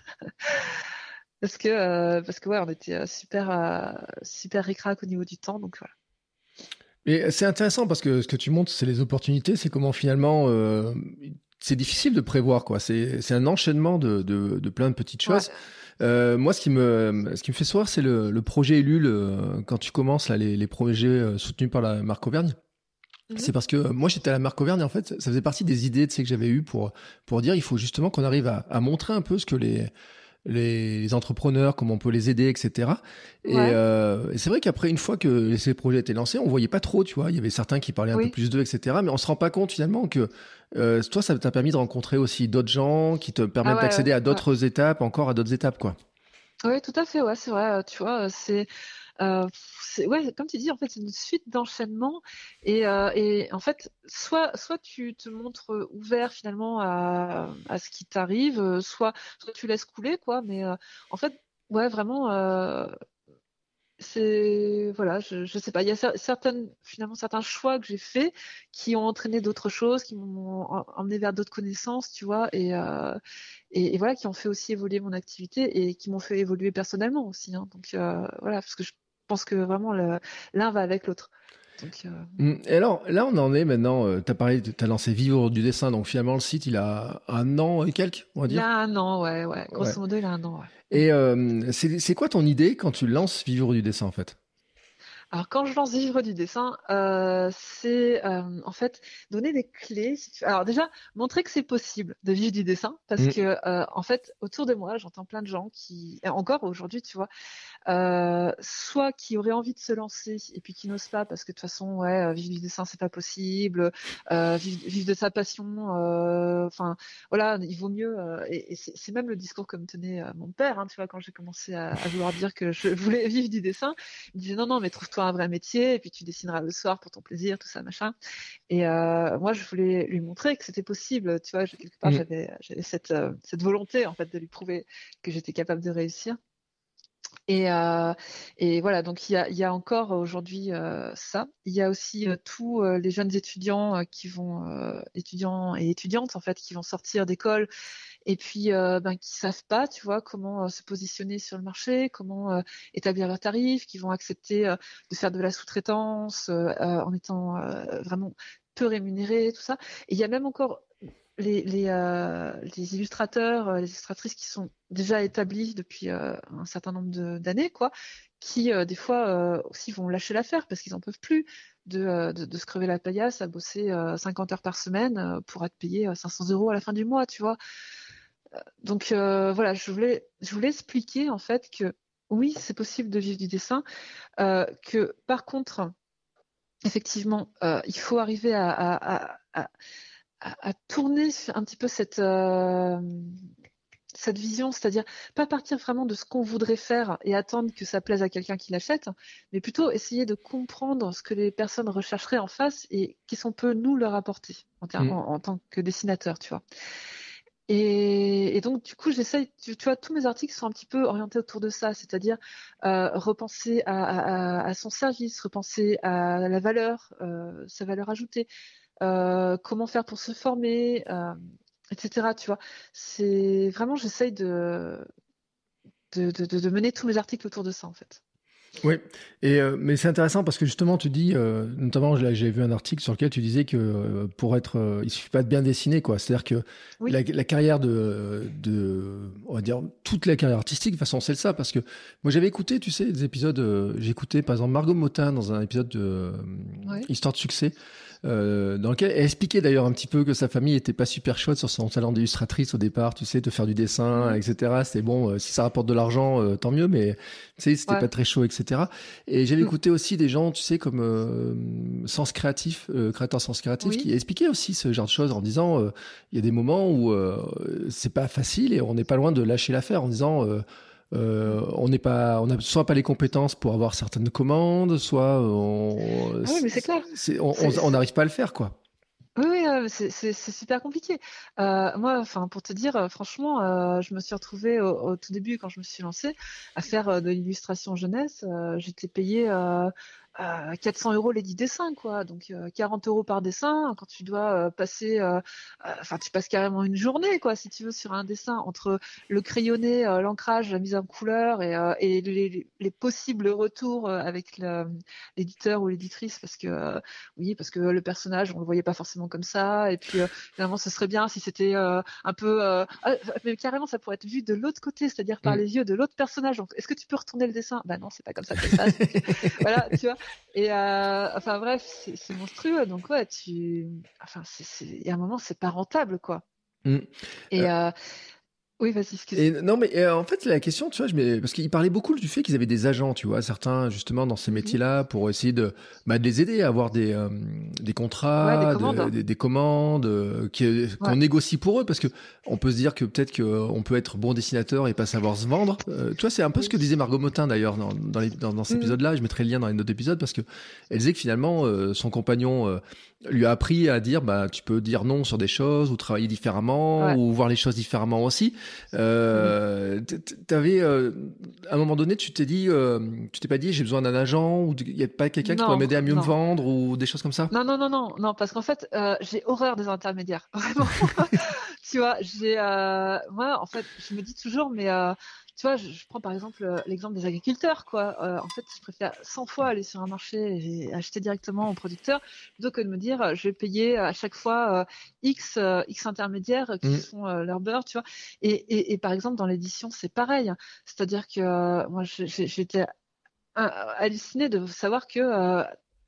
S3: Parce que ouais, on était super ric-rac au niveau du temps. Donc, voilà.
S4: Et c'est intéressant parce que ce que tu montres, c'est les opportunités, c'est comment finalement c'est difficile de prévoir, quoi. C'est un enchaînement de plein de petites
S3: Ouais.
S4: choses. Moi, ce qui me fait sourire, c'est le projet Ulule, quand tu commences là, les projets soutenus par la marque Auvergne.
S3: Mhm.
S4: C'est parce que moi j'étais à la marque Auvergne, en fait ça faisait partie des idées, tu sais, que j'avais eues pour dire il faut justement qu'on arrive à montrer un peu ce que les entrepreneurs, comment on peut les aider, etc.
S3: Ouais.
S4: Et c'est vrai qu'après, une fois que ces projets étaient lancés, on voyait pas trop, tu vois. Il y avait certains qui parlaient un peu
S3: Oui.
S4: plus d'eux, etc. Mais on se rend pas compte finalement que toi, ça t'a permis de rencontrer aussi d'autres gens qui te
S3: Ah
S4: permettent
S3: ouais,
S4: d'accéder à
S3: ouais.
S4: d'autres étapes, encore à d'autres étapes, quoi.
S3: Oui, tout à fait, ouais, c'est vrai, tu vois, euh, ouais, comme tu dis, en fait, c'est une suite d'enchaînements et en fait, soit tu te montres ouvert finalement à ce qui t'arrive, soit tu laisses couler, quoi, mais en fait, ouais, vraiment, c'est, voilà, je sais pas, il y a finalement, certains choix que j'ai faits qui ont entraîné d'autres choses, qui m'ont emmené vers d'autres connaissances, tu vois, et voilà, qui ont fait aussi évoluer mon activité et qui m'ont fait évoluer personnellement aussi, hein. Donc voilà, parce que je pense que vraiment l'un va avec l'autre. Donc
S4: Et alors, là, on en est maintenant. Tu as parlé, tu as lancé Vivre du dessin. Donc finalement, le site, il a 1 an et quelques, on va
S3: il
S4: dire.
S3: a 1 an, ouais,
S4: Ouais.
S3: grosso modo, il a 1 an, ouais.
S4: Et c'est quoi ton idée quand tu lances Vivre du dessin, en fait?
S3: Alors, quand je lance Vivre du dessin, c'est en fait donner des clés. Alors déjà, montrer que c'est possible de vivre du dessin, parce
S4: Mm.
S3: que en fait, autour de moi, j'entends plein de gens qui, et encore aujourd'hui, tu vois, soit qui auraient envie de se lancer et puis qui n'osent pas parce que de toute façon, ouais, vivre du dessin, c'est pas possible, vivre de sa passion, enfin, voilà, il vaut mieux. Et c'est même le discours que me tenait mon père, hein, tu vois, quand j'ai commencé à vouloir dire que je voulais vivre du dessin. Il me disait non, non, mais trouve-toi un vrai métier et puis tu dessineras le soir pour ton plaisir, tout ça, machin. Et moi, je voulais lui montrer que c'était possible, tu vois, quelque part,
S4: Mm.
S3: j'avais cette volonté, en fait, de lui prouver que j'étais capable de réussir. Et voilà, donc il y a encore aujourd'hui ça. Il y a aussi tous les jeunes étudiants étudiants et étudiantes en fait, qui vont sortir d'école et puis ben, qui savent pas, tu vois, comment se positionner sur le marché, comment établir leurs tarifs, qui vont accepter de faire de la sous-traitance en étant vraiment peu rémunérés, tout ça. Et il y a même encore les illustrateurs, les illustratrices qui sont déjà établis depuis un certain nombre d'années, quoi, qui des fois aussi vont lâcher l'affaire parce qu'ils en peuvent plus de se crever la paillasse à bosser 50 heures par semaine pour être payé 500 euros à la fin du mois, tu vois. Donc voilà, je voulais expliquer en fait que oui, c'est possible de vivre du dessin. Que par contre, effectivement, il faut arriver à tourner un petit peu cette vision, c'est-à-dire pas partir vraiment de ce qu'on voudrait faire et attendre que ça plaise à quelqu'un qui l'achète, mais plutôt essayer de comprendre ce que les personnes rechercheraient en face et qu'est-ce qu'on peut nous leur apporter en tant que dessinateur, tu vois. Et donc, du coup, j'essaye, tu vois, tous mes articles sont un petit peu orientés autour de ça, c'est-à-dire repenser à son service, repenser à la valeur, sa valeur ajoutée, comment faire pour se former, etc. Tu vois, c'est vraiment, j'essaye de mener tous mes articles autour de ça, en fait.
S4: Oui, mais c'est intéressant parce que justement, tu dis, notamment, j'ai vu un article sur lequel tu disais que il suffit pas de bien dessiner, quoi. C'est-à-dire que
S3: Oui.
S4: la carrière on va dire, toute la carrière artistique, de toute façon, c'est ça. Parce que moi, j'avais écouté, tu sais, des épisodes, j'ai écouté par exemple Margot Motin dans un épisode de
S3: Ouais.
S4: Histoire de succès. Dans lequel elle expliquait d'ailleurs un petit peu que sa famille était pas super chaude sur son talent d'illustratrice au départ, tu sais, de faire du dessin, etc. C'est bon, si ça rapporte de l'argent, tant mieux, mais tu sais, c'était pas très chaud, etc. Et j'avais écouté aussi des gens, tu sais, comme Sens Créatif, créateur Sens Créatif, qui expliquait aussi ce genre de choses en disant, il y a des moments où c'est pas facile et on n'est pas loin de lâcher l'affaire en disant on n'a soit pas les compétences pour avoir certaines commandes, soit
S3: oui, mais c'est clair.
S4: On n'arrive pas à le faire, quoi.
S3: Oui, c'est super compliqué. Moi, enfin, pour te dire, franchement, je me suis retrouvée au tout début, quand je me suis lancée, à faire de l'illustration jeunesse. J'étais payée 400 € les 10 dessins, quoi. Donc 40 € par dessin. Quand tu dois enfin, tu passes carrément une journée, quoi, si tu veux, sur un dessin, entre le crayonné, l'ancrage, la mise en couleur et les possibles retours avec l'éditeur ou l'éditrice, parce que parce que le personnage, on le voyait pas forcément comme ça, et puis finalement, ce serait bien si c'était un peu, mais carrément, ça pourrait être vu de l'autre côté, c'est-à-dire par les yeux de l'autre personnage. Donc, est-ce que tu peux retourner le dessin? Bah non, c'est pas comme ça que ça se passe. Donc, voilà, tu vois. Et enfin bref, c'est monstrueux. Donc ouais, enfin, il y a un moment, c'est pas rentable, quoi. Et oui, vas-y, excuse-moi.
S4: Non, mais en fait, la question, tu vois, parce qu'il parlait beaucoup du fait qu'ils avaient des agents, tu vois, certains, justement, dans ces métiers-là, pour essayer de les aider à avoir des contrats, des commandes, qu'on négocie pour eux, parce que on peut se dire que peut-être qu'on peut être bon dessinateur et pas savoir se vendre. Tu vois, c'est un peu ce que disait Margot Motin, d'ailleurs, dans cet épisode-là. Je mettrai le lien dans les notes d'épisode, parce que elle disait que finalement, son compagnon lui a appris à dire, tu peux dire non sur des choses, ou travailler différemment, ou voir les choses différemment aussi. T'avais à un moment donné, tu t'es pas dit j'ai besoin d'un agent, ou il y a pas quelqu'un qui pourrait m'aider à mieux me vendre, ou des choses comme ça?
S3: Non, parce qu'en fait, j'ai horreur des intermédiaires, vraiment. Tu vois, moi, en fait, je me dis toujours, mais tu vois, je prends par exemple l'exemple des agriculteurs, quoi. En fait, je préfère 100 fois aller sur un marché et acheter directement au producteur plutôt que de me dire, je vais payer à chaque fois X intermédiaires qui font leur beurre, tu vois. Et par exemple, dans l'édition, c'est pareil. C'est-à-dire que moi, j'étais hallucinée de savoir que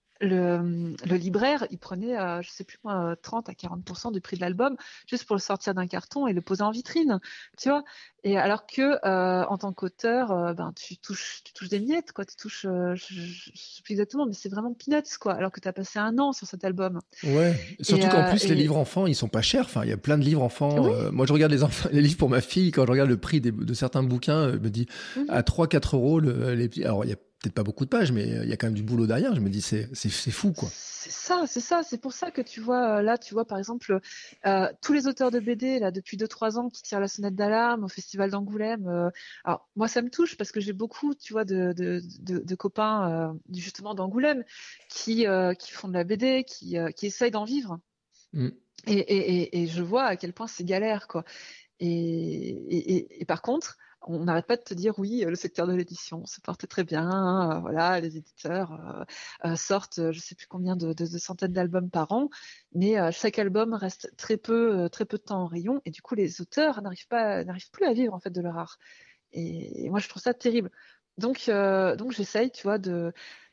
S3: le libraire, il prenait, je sais plus moi, 30 à 40% du prix de l'album juste pour le sortir d'un carton et le poser en vitrine, tu vois. Et alors que en tant qu'auteur, tu touches des miettes, quoi. Tu touches, je sais plus exactement, mais c'est vraiment peanuts, quoi. Alors que tu as passé un an sur cet album.
S4: Ouais. Surtout qu'en plus, les livres enfants, ils sont pas chers. Enfin, il y a plein de livres enfants. Moi, je regarde les livres pour ma fille. Quand je regarde le prix de certains bouquins, je me dis à 3-4 euros alors, il y a peut-être pas beaucoup de pages, mais il y a quand même du boulot derrière. Je me dis, c'est fou, quoi.
S3: C'est ça. C'est pour ça que tu vois, là, par exemple, tous les auteurs de BD, là, depuis 2-3 ans, qui tirent la sonnette d'alarme au Festival d'Angoulême. Alors, moi, ça me touche parce que j'ai beaucoup, tu vois, de copains, justement, d'Angoulême, qui font de la BD, qui essayent d'en vivre. Et je vois à quel point c'est galère, quoi. Et par contre, on n'arrête pas de te dire oui, le secteur de l'édition se porte très bien, voilà, les éditeurs sortent je sais plus combien de centaines d'albums par an, mais chaque album reste très peu de temps en rayon, et du coup les auteurs n'arrivent plus à vivre en fait de leur art. Et moi je trouve ça terrible. Donc j'essaye, tu vois,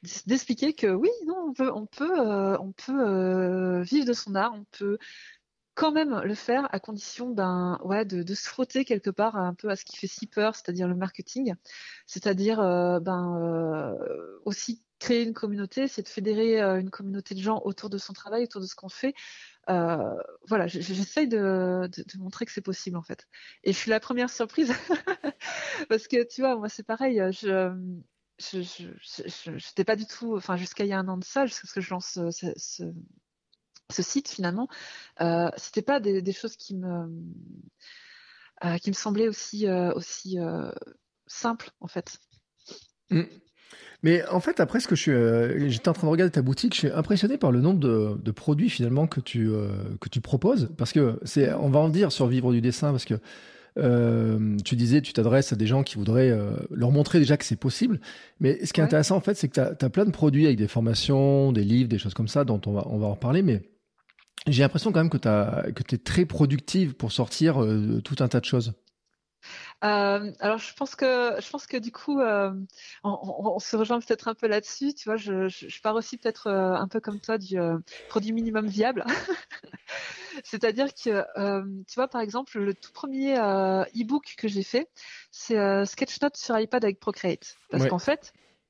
S3: d'expliquer que oui, non, on peut vivre de son art, on peut quand même le faire à condition de se frotter quelque part un peu à ce qui fait si peur, c'est-à-dire le marketing, c'est-à-dire aussi créer une communauté, c'est de fédérer une communauté de gens autour de son travail, autour de ce qu'on fait. Voilà, j'essaye de montrer que c'est possible en fait. Et je suis la première surprise parce que tu vois, moi c'est pareil, je n'étais pas du tout, enfin jusqu'à il y a un an de ça, jusqu'à ce que je lance ce site finalement, c'était pas des choses qui me semblaient aussi simples en fait.
S4: Mm. Mais en fait, après, j'étais en train de regarder ta boutique, je suis impressionné par le nombre de produits finalement que tu proposes, parce que on va en dire sur vivre du dessin, parce que tu disais, tu t'adresses à des gens qui voudraient leur montrer déjà que c'est possible. Mais ce qui est intéressant, en fait, c'est que tu as plein de produits avec des formations, des livres, des choses comme ça, dont on va en reparler. Mais j'ai l'impression quand même que tu es très productive pour sortir tout un tas de choses.
S3: Alors je pense que du coup on se rejoint peut-être un peu là-dessus, tu vois, je pars aussi peut-être un peu comme toi du produit minimum viable. C'est-à-dire que tu vois par exemple le tout premier e-book que j'ai fait, c'est Sketchnote sur iPad avec Procreate, parce qu'en fait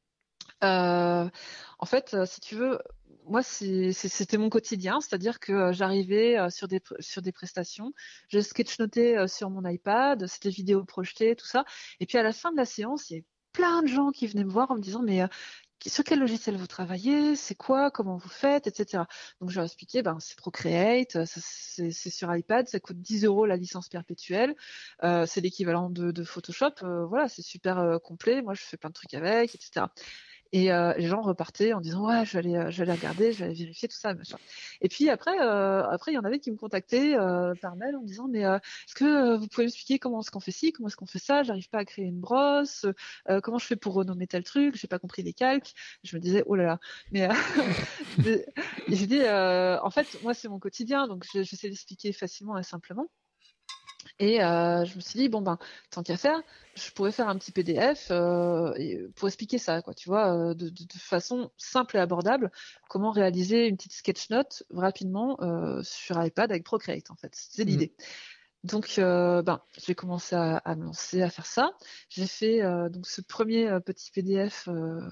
S3: si tu veux, moi, c'était mon quotidien, c'est-à-dire que j'arrivais sur des prestations, je sketchnotais sur mon iPad, c'était vidéo projetée, tout ça. Et puis à la fin de la séance, il y avait plein de gens qui venaient me voir en me disant mais sur quel logiciel vous travaillez, c'est quoi, comment vous faites, etc. Donc je leur expliquais, c'est Procreate, c'est sur iPad, ça coûte 10 € la licence perpétuelle, c'est l'équivalent de Photoshop, voilà, c'est super complet, moi je fais plein de trucs avec, etc. Et les gens repartaient en disant ouais, je vais aller regarder, je vais aller vérifier tout ça, machin. Et puis après, il y en avait qui me contactaient par mail en me disant mais est-ce que vous pouvez m'expliquer comment est-ce qu'on fait ci, comment est-ce qu'on fait ça, j'arrive pas à créer une brosse, comment je fais pour renommer tel truc, j'ai pas compris les calques. Je me disais oh là là, mais j'ai dit en fait moi c'est mon quotidien, donc j'essaie d'expliquer facilement et simplement. Et je me suis dit tant qu'à faire, je pourrais faire un petit PDF pour expliquer ça, quoi, tu vois, de façon simple et abordable, comment réaliser une petite sketch note rapidement sur iPad avec Procreate, en fait. C'est l'idée. Donc, j'ai commencé à me lancer à faire ça. J'ai fait donc ce premier petit PDF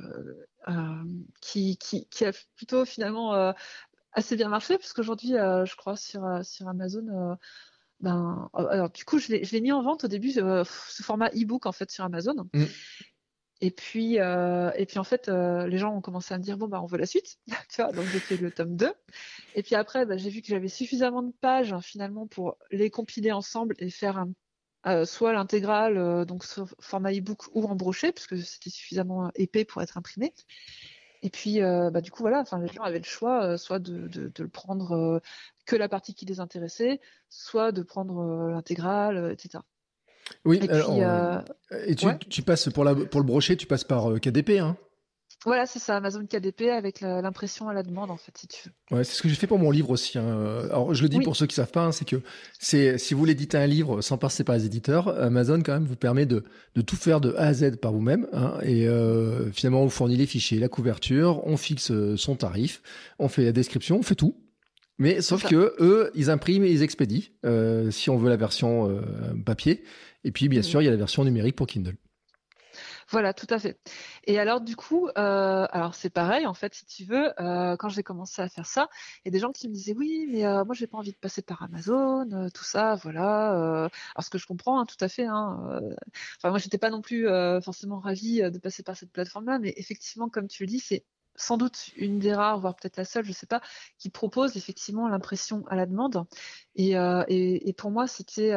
S3: qui a plutôt finalement assez bien marché, puisqu'aujourd'hui, je crois sur Amazon. Alors du coup, je l'ai mis en vente au début sous format e-book en fait sur Amazon. Et puis en fait, les gens ont commencé à me dire on veut la suite, tu vois. Donc j'ai fait le tome 2. Et puis après, j'ai vu que j'avais suffisamment de pages finalement pour les compiler ensemble et faire soit l'intégrale donc sur format e-book ou en brochet, puisque c'était suffisamment épais pour être imprimé. Et puis, du coup, voilà, les gens avaient le choix, soit de le prendre que la partie qui les intéressait, soit de prendre l'intégrale, etc.
S4: Oui,
S3: et
S4: alors,
S3: puis,
S4: tu passes pour le brochet, tu passes par KDP, hein?
S3: Voilà, c'est ça, Amazon KDP avec l'impression à la demande, en fait, si tu veux.
S4: Ouais, c'est ce que j'ai fait pour mon livre aussi, hein. Alors, je le dis pour ceux qui savent pas, hein, c'est que si vous voulez éditer un livre sans passer par les éditeurs, Amazon quand même vous permet de tout faire de A à Z par vous-même, hein, et finalement on vous fournit les fichiers, la couverture, on fixe son tarif, on fait la description, on fait tout. Mais sauf que eux, ils impriment et ils expédient si on veut la version papier. Et puis bien sûr, il y a la version numérique pour Kindle.
S3: Voilà, tout à fait. Et alors du coup, alors c'est pareil en fait, si tu veux, quand j'ai commencé à faire ça, il y a des gens qui me disaient oui, mais moi j'ai pas envie de passer par Amazon, tout ça, voilà. Alors ce que je comprends, hein, tout à fait. Hein, moi j'étais pas non plus forcément ravie de passer par cette plateforme-là, mais effectivement, comme tu le dis, c'est sans doute une des rares, voire peut-être la seule, je sais pas, qui propose effectivement l'impression à la demande. Et pour moi, c'était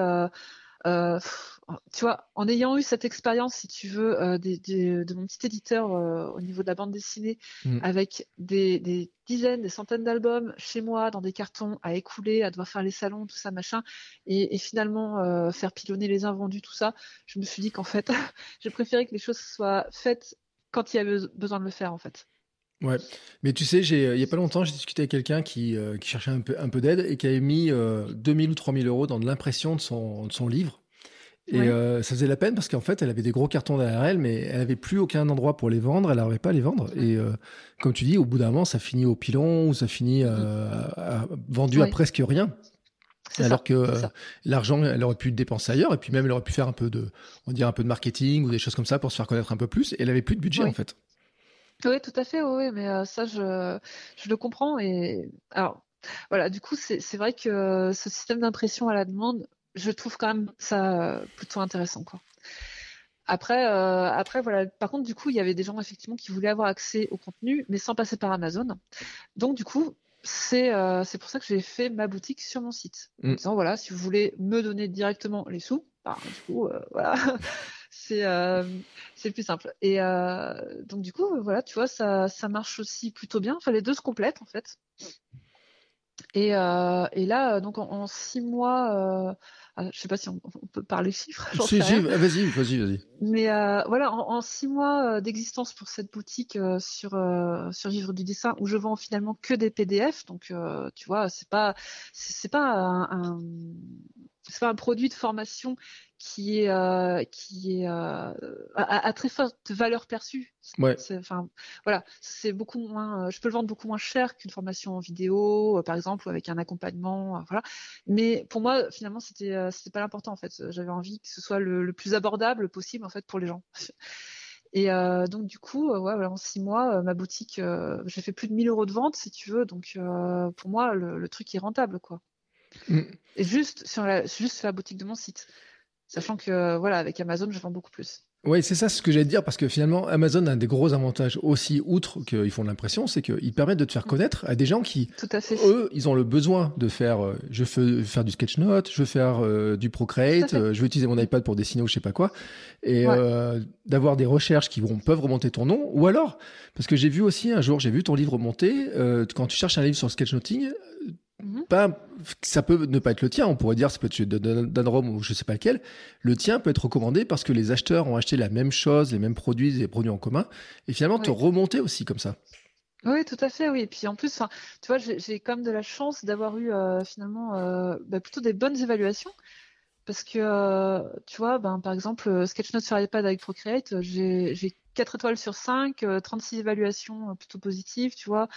S3: tu vois, en ayant eu cette expérience, si tu veux, de mon petit éditeur au niveau de la bande dessinée, avec des dizaines, des centaines d'albums chez moi, dans des cartons, à écouler, à devoir faire les salons, tout ça, machin, et finalement faire pilonner les invendus, tout ça, je me suis dit qu'en fait, j'ai préféré que les choses soient faites quand il y avait besoin de le faire, en fait.
S4: Ouais, mais tu sais, il y a pas longtemps, j'ai discuté avec quelqu'un qui cherchait un peu d'aide et qui avait mis 2000 ou 3000 € dans de l'impression de son livre. Et ça faisait la peine parce qu'en fait, elle avait des gros cartons derrière elle, mais elle avait plus aucun endroit pour les vendre, elle n'arrivait pas à les vendre. Et comme tu dis, au bout d'un moment, ça finit au pilon ou ça finit vendu à presque rien. Alors que
S3: c'est ça.
S4: l'argent, elle aurait pu le dépenser ailleurs, et puis même elle aurait pu faire un peu de marketing ou des choses comme ça pour se faire connaître un peu plus. Et elle avait plus de budget en
S3: Oui.
S4: fait.
S3: Oui, tout à fait, oui, mais ça, je le comprends. Et alors, voilà, du coup, c'est vrai que ce système d'impression à la demande, je trouve quand même ça plutôt intéressant, quoi. Après, voilà. Par contre, du coup, il y avait des gens effectivement qui voulaient avoir accès au contenu, mais sans passer par Amazon. Donc, du coup, c'est pour ça que j'ai fait ma boutique sur mon site, en
S4: Mm.
S3: disant voilà, si vous voulez me donner directement les sous, bah, du coup, voilà, c'est c'est plus simple. Et donc, du coup, voilà, tu vois, ça marche aussi plutôt bien. Enfin, les deux se complètent en fait. Et là, donc en 6 mois, je sais pas si on peut parler chiffres, j'en sais
S4: Si,
S3: rien.
S4: vas-y.
S3: Mais voilà, en 6 mois d'existence pour cette boutique sur Vivre du dessin, où je vends finalement que des PDF, donc tu vois, c'est pas c'est pas un produit de formation qui est à très forte valeur perçue.
S4: Ouais.
S3: Enfin, voilà, c'est beaucoup moins. Je peux le vendre beaucoup moins cher qu'une formation en vidéo, par exemple, ou avec un accompagnement, voilà. Mais pour moi, finalement, c'était pas l'important en fait. J'avais envie que ce soit le plus abordable possible en fait pour les gens. Et donc du coup, ouais, voilà, en 6 mois, ma boutique, j'ai fait plus de 1 000 € de vente si tu veux. Donc pour moi, le truc est rentable, quoi.
S4: Mm.
S3: Et juste sur la boutique de mon site, sachant que voilà, avec Amazon, je vends beaucoup plus.
S4: Oui, c'est ça ce que j'allais te dire, parce que finalement, Amazon a un des gros avantages aussi, outre qu'ils font de l'impression, c'est qu'ils permettent de te faire connaître à des gens qui,
S3: Tout à fait.
S4: eux, ils ont le besoin de faire, je veux faire du sketchnote, je veux faire du
S3: Tout à
S4: Procreate,
S3: fait.
S4: je veux utiliser mon iPad pour dessiner ou je sais pas quoi, et
S3: Ouais.
S4: d'avoir des recherches qui peuvent remonter ton nom, ou alors, parce que j'ai vu aussi un jour, j'ai vu ton livre monter, quand tu cherches un livre sur le sketchnoting,
S3: Mhm.
S4: pas, ça peut ne pas être le tien, on pourrait dire ça peut être celui de Dan Rom ou je sais pas lequel. Le tien peut être recommandé parce que les acheteurs ont acheté la même chose, les mêmes produits, des produits en commun, et finalement te
S3: Oui.
S4: remonter aussi comme ça.
S3: Oui, tout à fait, oui. Et puis en plus, enfin, tu vois, j'ai quand même de la chance d'avoir eu finalement plutôt des bonnes évaluations. Parce que, tu vois, ben, par exemple, Sketchnote sur iPad avec Procreate, j'ai 4 étoiles sur 5, 36 évaluations plutôt positives, tu vois.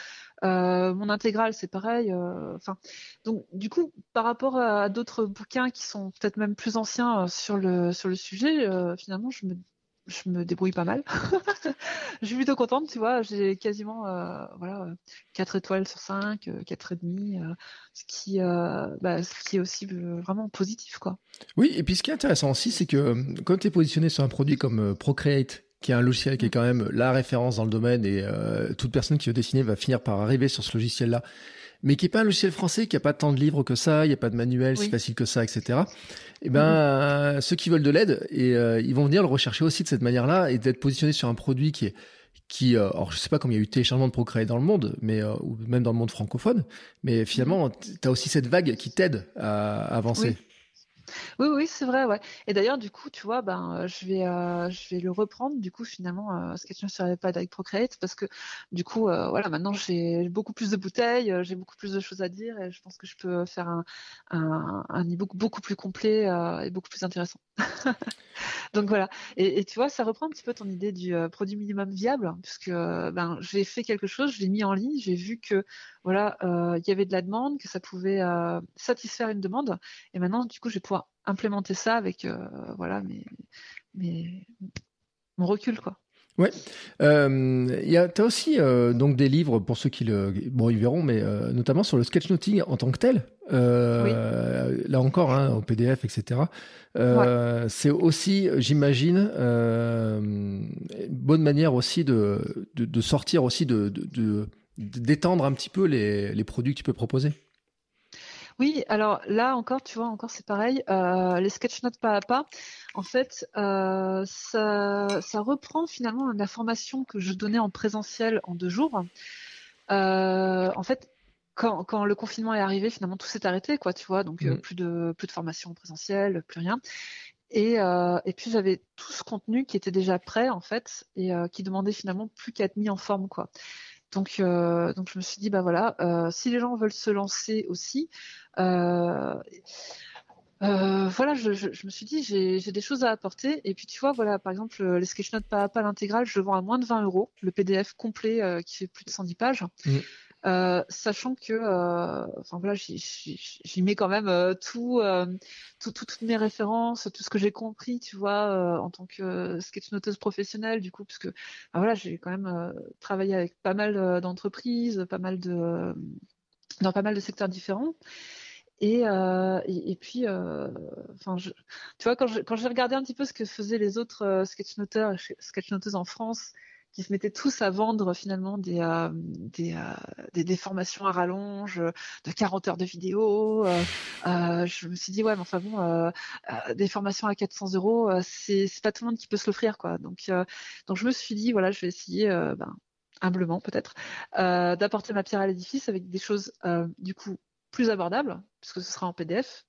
S3: Mon intégrale, c'est pareil. Enfin, donc, du coup, par rapport à d'autres bouquins qui sont peut-être même plus anciens sur le sujet, finalement, je me débrouille pas mal. Je suis plutôt contente, tu vois. J'ai quasiment voilà, 4 étoiles sur 5, 4,5, ce qui est aussi vraiment positif, quoi.
S4: Oui, et puis ce qui est intéressant aussi, c'est que quand tu es positionné sur un produit comme Procreate, qui est un logiciel qui est
S3: Mm.
S4: quand même la référence dans le domaine, et toute personne qui veut dessiner va finir par arriver sur ce logiciel-là, mais qui est pas un logiciel français, qui a pas tant de livres que ça, il y a pas de manuel si
S3: Oui.
S4: facile que ça, etc. Et
S3: Mm, mm.
S4: ceux qui veulent de l'aide, et ils vont venir le rechercher aussi de cette manière-là, et d'être positionné sur un produit alors je sais pas combien il y a eu de téléchargements de Procreate dans le monde, mais ou même dans le monde francophone, mais
S3: Mhm.
S4: finalement, tu as aussi cette vague qui t'aide à avancer.
S3: Oui. Oui, oui, c'est vrai, ouais. Et d'ailleurs, du coup, tu vois, ben, je vais le reprendre, du coup, finalement, Sketchnote sur iPad avec Procreate, parce que, du coup, voilà, maintenant, j'ai beaucoup plus de bouteilles, j'ai beaucoup plus de choses à dire, et je pense que je peux faire un e-book beaucoup plus complet, et beaucoup plus intéressant. Donc voilà. Et tu vois, ça reprend un petit peu ton idée du produit minimum viable, hein, puisque ben, j'ai fait quelque chose, je l'ai mis en ligne, j'ai vu que voilà, il y avait de la demande, que ça pouvait satisfaire une demande, et maintenant, du coup, je vais pouvoir implémenter ça avec voilà mes- mon recul, quoi.
S4: Ouais. T'as aussi donc des livres pour ceux bon, ils verront, mais notamment sur le sketchnoting en tant que tel.
S3: Oui,
S4: Là encore, hein, en PDF, etc.
S3: ouais.
S4: C'est aussi, j'imagine, une bonne manière aussi de sortir aussi d'étendre un petit peu les produits que tu peux proposer.
S3: Oui, alors là encore, tu vois, encore c'est pareil. Les sketchnotes pas à pas, en fait, ça reprend finalement la formation que je donnais en présentiel en 2 jours. En fait, quand le confinement est arrivé, finalement tout s'est arrêté, quoi, tu vois, donc
S4: Mm.
S3: plus de formation en présentiel, plus rien. Et puis j'avais tout ce contenu qui était déjà prêt en fait et qui demandait finalement plus qu'à être mis en forme, quoi. Donc je me suis dit bah voilà, si les gens veulent se lancer aussi, euh, voilà, je me suis dit j'ai des choses à apporter. Et puis tu vois voilà, par exemple les sketchnotes pas à pas l'intégrale, je le vends à moins de 20 euros, le PDF complet qui fait plus de 110 pages.
S4: Mm.
S3: Sachant que, enfin voilà, j'y mets quand même toutes mes références, tout ce que j'ai compris, tu vois, en tant que sketchnoteuse professionnelle, du coup, parce que voilà, j'ai quand même travaillé avec pas mal d'entreprises, dans pas mal de secteurs différents. Et puis, enfin, tu vois, quand j'ai regardé un petit peu ce que faisaient les autres sketchnoteuses en France, qui se mettaient tous à vendre finalement des formations à rallonge de 40 heures de vidéo, je me suis dit, ouais, mais enfin bon, des formations à 400 euros, c'est pas tout le monde qui peut se l'offrir, quoi. Donc je me suis dit, voilà, je vais essayer, humblement peut-être, d'apporter ma pierre à l'édifice avec des choses, du coup, plus abordable, puisque ce sera en PDF.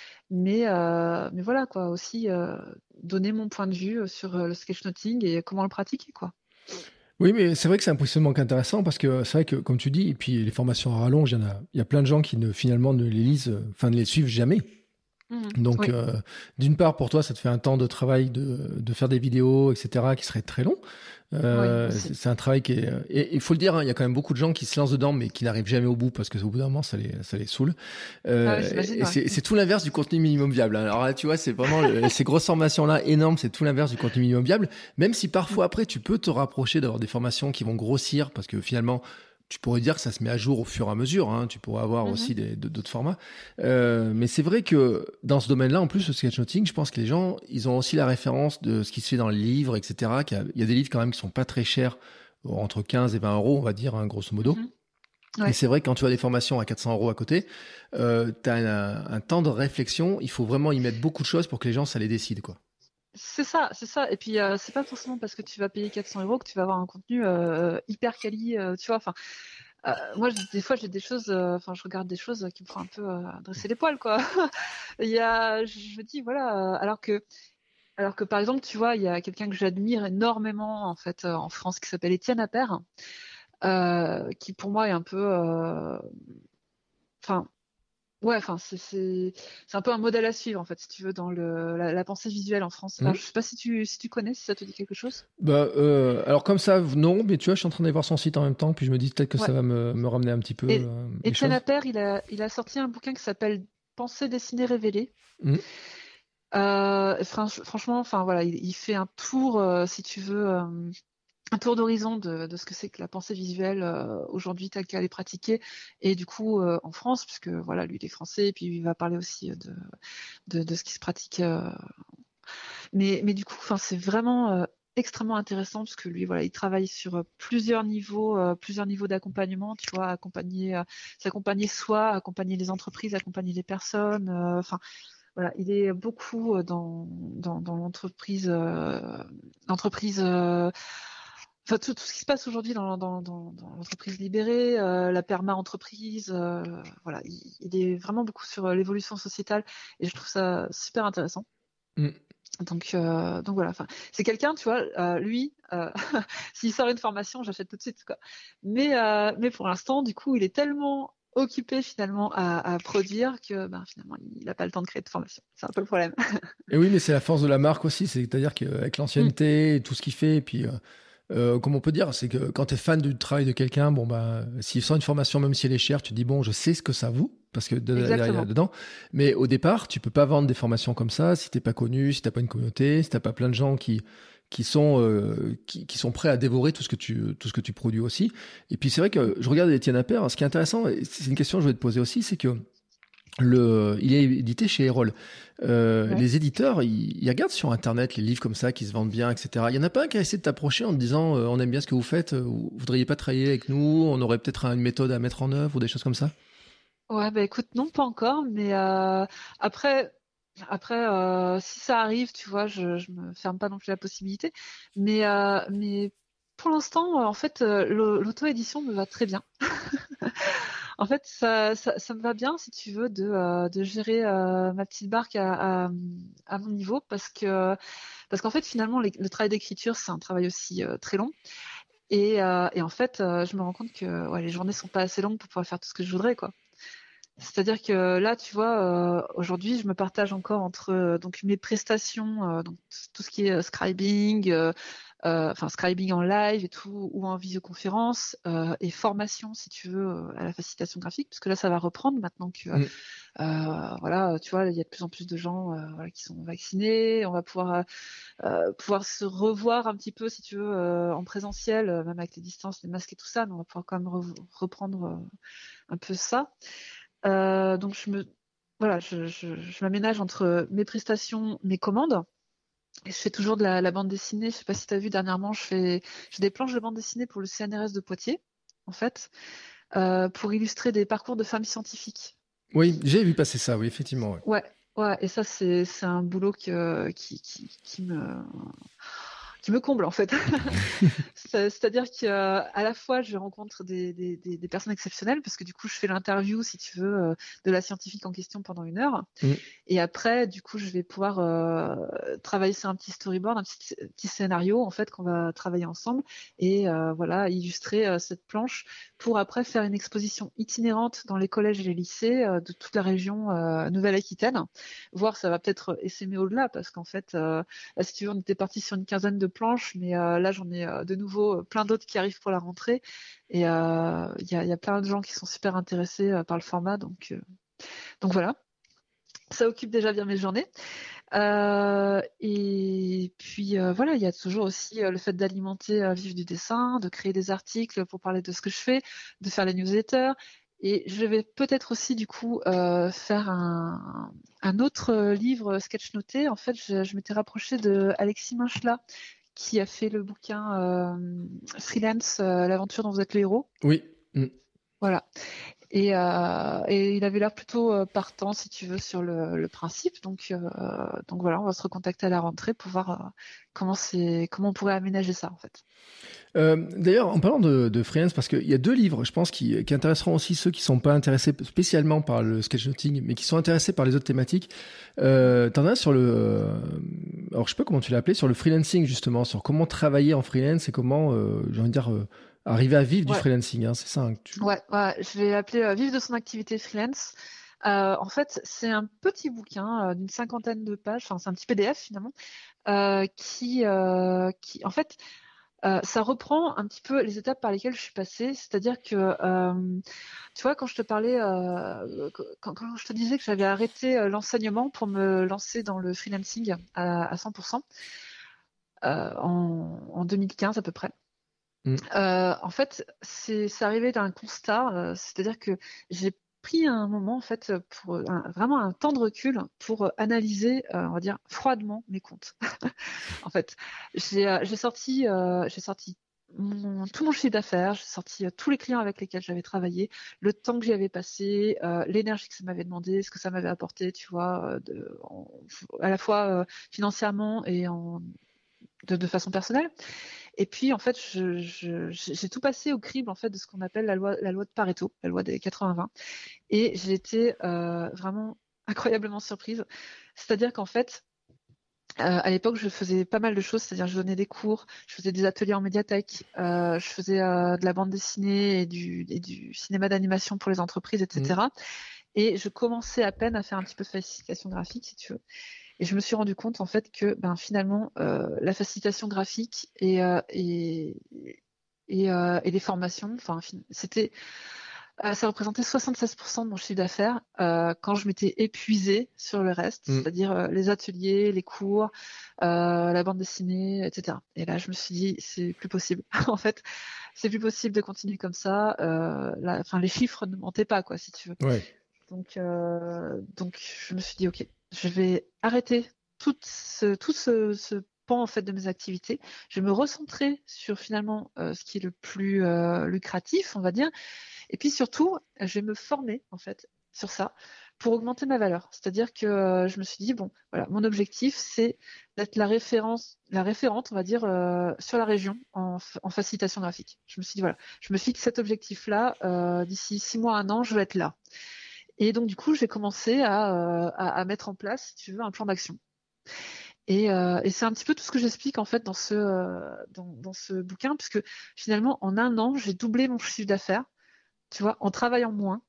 S3: Mais voilà, quoi, aussi donner mon point de vue sur le sketchnoting et comment le pratiquer, quoi.
S4: Oui, mais c'est vrai que c'est un positionnement qui est intéressant parce que c'est vrai que, comme tu dis, et puis les formations à rallonge, il y a plein de gens qui finalement ne les lisent, enfin ne les suivent jamais. Donc,
S3: Oui.
S4: d'une part, pour toi, ça te fait un temps de travail de faire des vidéos, etc., qui serait très long.
S3: Oui, aussi.
S4: C'est un travail qui est... Et il faut le dire, hein, il y a quand même beaucoup de gens qui se lancent dedans, mais qui n'arrivent jamais au bout parce que au bout d'un moment, ça les saoule.
S3: Ah oui, j'imagine,
S4: Et
S3: ouais.
S4: c'est tout l'inverse du contenu minimum viable. Alors là, tu vois, c'est vraiment ces grosses formations-là énormes, c'est tout l'inverse du contenu minimum viable. Même si parfois, après, tu peux te rapprocher d'avoir des formations qui vont grossir parce que finalement, tu pourrais dire que ça se met à jour au fur et à mesure. Hein. Tu pourrais avoir aussi d'autres formats. Mais c'est vrai que dans ce domaine-là, en plus, le sketchnoting, je pense que les gens, ils ont aussi la référence de ce qui se fait dans les livres, etc. Il y a des livres quand même qui sont pas très chers, entre 15 et 20 euros, on va dire, hein, grosso modo.
S3: Ouais.
S4: Et c'est vrai que quand tu as des formations à 400 euros à côté, tu as un temps de réflexion. Il faut vraiment y mettre beaucoup de choses pour que les gens, ça les décide, quoi.
S3: C'est ça, c'est ça. Et puis, c'est pas forcément parce que tu vas payer 400 euros que tu vas avoir un contenu hyper quali, tu vois. Enfin, moi, des fois, j'ai des choses, enfin, je regarde des choses qui me font un peu dresser les poils, quoi. Je me dis, voilà, alors que par exemple, tu vois, il y a quelqu'un que j'admire énormément, en fait, en France, qui s'appelle Étienne Appert, qui pour moi est un peu, enfin, ouais, enfin, c'est un peu un modèle à suivre, en fait, si tu veux, dans la pensée visuelle en France. Alors, je sais pas si tu connais, si ça te dit quelque chose.
S4: Bah, alors comme ça, non, mais tu vois, je suis en train d'aller voir son site en même temps, puis je me dis peut-être que
S3: Ouais.
S4: ça va me ramener un petit peu
S3: Et
S4: les
S3: Étienne
S4: choses.
S3: Appert, il a sorti un bouquin qui s'appelle Pensée dessinée révélée.
S4: Mm.
S3: Franchement, enfin voilà, il fait un tour, si tu veux, un tour d'horizon de ce que c'est que la pensée visuelle aujourd'hui telle qu'elle est pratiquée, et du coup en France, puisque voilà, lui il est français, et puis il va parler aussi de ce qui se pratique. Mais du coup, enfin c'est vraiment extrêmement intéressant parce que lui, voilà, il travaille sur plusieurs niveaux d'accompagnement, tu vois, s'accompagner soi, accompagner les entreprises, accompagner les personnes, enfin. Voilà, il est beaucoup dans l'entreprise, enfin tout ce qui se passe aujourd'hui dans l'entreprise libérée, la perma-entreprise, voilà, il est vraiment beaucoup sur l'évolution sociétale et je trouve ça super intéressant.
S4: Mm.
S3: Donc voilà, enfin, c'est quelqu'un, tu vois, lui, s'il sort une formation, j'achète tout de suite, quoi. Mais pour l'instant, du coup, il est tellement occupé finalement à produire que ben, finalement, il n'a pas le temps de créer de formation. C'est un peu le problème.
S4: Et oui, mais c'est la force de la marque aussi, c'est-à-dire qu'avec
S3: Mm.
S4: l'ancienneté et tout ce qu'il fait, et puis comme on peut dire, c'est que quand tu es fan du travail de quelqu'un, bon bah s'il sort une formation, même si elle est chère, tu te dis bon, je sais ce que ça vaut parce que derrière
S3: Exactement.
S4: dedans. Mais au départ, tu peux pas vendre des formations comme ça si t'es pas connu, si t'as pas une communauté, si t'as pas plein de gens qui sont prêts à dévorer tout ce que tu produis aussi. Et puis c'est vrai que je regarde Étienne Appert. Ce qui est intéressant, et c'est une question que je voulais te poser aussi, c'est que il est édité chez Erol.
S3: Ouais.
S4: Les éditeurs, ils regardent sur Internet les livres comme ça qui se vendent bien, etc. Il y en a pas un qui a essayé de t'approcher en te disant on aime bien ce que vous faites, vous voudriez pas travailler avec nous, on aurait peut-être une méthode à mettre en œuvre ou des choses comme ça?
S3: Ouais, bah écoute, non, pas encore, mais après, si ça arrive, tu vois, je me ferme pas non plus la possibilité. Mais pour l'instant, en fait, l'auto-édition me va très bien. En fait, ça me va bien, si tu veux, de gérer ma petite barque à mon niveau, parce qu'en fait, finalement, le travail d'écriture, c'est un travail aussi très long. Et en fait, je me rends compte que ouais, les journées sont pas assez longues pour pouvoir faire tout ce que je voudrais, quoi. C'est-à-dire que là, tu vois, aujourd'hui, je me partage encore entre donc mes prestations, donc tout ce qui est scribing, enfin scribing en live et tout, ou en visioconférence, et formation, si tu veux, à la facilitation graphique, parce que là, ça va reprendre maintenant que voilà, tu vois, il y a de plus en plus de gens voilà, qui sont vaccinés. On va pouvoir se revoir un petit peu, si tu veux, en présentiel, même avec les distances, les masques et tout ça, mais on va pouvoir quand même reprendre un peu ça. Donc voilà, je m'aménage entre mes prestations, mes commandes. Et je fais toujours de la bande dessinée. Je sais pas si tu as vu dernièrement, j'ai des planches de bande dessinée pour le CNRS de Poitiers, en fait, pour illustrer des parcours de femmes scientifiques.
S4: Oui, j'ai vu passer ça, oui, effectivement. Ouais.
S3: Ouais, ouais. Et ça, c'est un boulot qui me comble en fait. C'est-à-dire qu'à la fois je rencontre des personnes exceptionnelles parce que du coup je fais l'interview, si tu veux, de la scientifique en question pendant 1 heure. Et après du coup je vais pouvoir travailler sur un petit storyboard, un petit scénario en fait qu'on va travailler ensemble et voilà, illustrer cette planche pour après faire une exposition itinérante dans les collèges et les lycées de toute la région Nouvelle-Aquitaine, voire ça va peut-être essaimer au-delà parce qu'en fait là, si tu veux, on était parti sur une quinzaine de planches, mais là j'en ai de nouveau plein d'autres qui arrivent pour la rentrée et il y a plein de gens qui sont super intéressés par le format, donc voilà, ça occupe déjà bien mes journées. Et puis voilà, il y a toujours aussi le fait d'alimenter Vive du dessin, de créer des articles pour parler de ce que je fais, de faire les newsletters. Et je vais peut-être aussi du coup faire un autre livre sketchnoté. En fait, je m'étais rapprochée de Alexis Minchla, qui a fait le bouquin Freelance, l'aventure dont vous êtes le héros.
S4: Oui.
S3: Voilà. Et il avait l'air plutôt partant, si tu veux, sur le principe. Donc voilà, on va se recontacter à la rentrée pour voir comment on pourrait aménager ça, en fait.
S4: D'ailleurs, en parlant de freelance, parce qu'il y a 2 livres, je pense, qui intéresseront aussi ceux qui ne sont pas intéressés spécialement par le sketchnoting, mais qui sont intéressés par les autres thématiques. T'en as sur alors je sais pas comment tu l'as appelé, sur le freelancing justement, sur comment travailler en freelance et comment, j'ai envie de dire, arriver à vivre du freelancing. Hein, c'est ça. Hein,
S3: Ouais, je vais l'appeler Vivre de son activité freelance. En fait, c'est un petit bouquin d'une 50aine de pages, enfin c'est un petit PDF finalement, qui en fait ça reprend un petit peu les étapes par lesquelles je suis passée, c'est-à-dire que tu vois, quand je te parlais, quand je te disais que j'avais arrêté l'enseignement pour me lancer dans le freelancing à 100%, en 2015 à peu près. En fait, c'est arrivé d'un constat, c'est-à-dire que j'ai pris un moment en fait pour vraiment un temps de recul pour analyser, on va dire froidement mes comptes. En fait, j'ai sorti tout mon chiffre d'affaires, j'ai sorti tous les clients avec lesquels j'avais travaillé, le temps que j'y avais passé, l'énergie que ça m'avait demandé, ce que ça m'avait apporté, tu vois, à la fois financièrement et de façon personnelle. Et puis en fait, j'ai tout passé au crible en fait de ce qu'on appelle la loi de Pareto, la loi des 80-20. Et j'ai été vraiment incroyablement surprise. C'est-à-dire qu'en fait, à l'époque, je faisais pas mal de choses, c'est-à-dire je donnais des cours, je faisais des ateliers en médiathèque, je faisais de la bande dessinée et du cinéma d'animation pour les entreprises, etc. Et je commençais à peine à faire un petit peu de facilitation graphique, si tu veux. Et je me suis rendu compte en fait que finalement la facilitation graphique et les formations, enfin c'était ça représentait 76% de mon chiffre d'affaires quand je m'étais épuisée sur le reste, c'est-à-dire les ateliers, les cours, la bande dessinée, etc. Et là, je me suis dit, c'est plus possible. En fait, c'est plus possible de continuer comme ça. Les chiffres ne mentaient pas, quoi, si tu veux.
S4: Ouais.
S3: Donc, je me suis dit, ok, je vais arrêter tout ce pan en fait de mes activités. Je vais me recentrer sur finalement ce qui est le plus lucratif, on va dire. Et puis surtout, je vais me former en fait sur ça pour augmenter ma valeur. C'est-à-dire que je me suis dit, bon, voilà, mon objectif, c'est d'être la référente, on va dire, sur la région en facilitation graphique. Je me suis dit, voilà, je me fixe cet objectif-là, d'ici 6 mois, 1 an, je vais être là. Et donc, du coup, j'ai commencé à mettre en place, si tu veux, un plan d'action. Et c'est un petit peu tout ce que j'explique en fait dans ce bouquin, puisque finalement, en 1 an, j'ai doublé mon chiffre d'affaires, tu vois, en travaillant moins,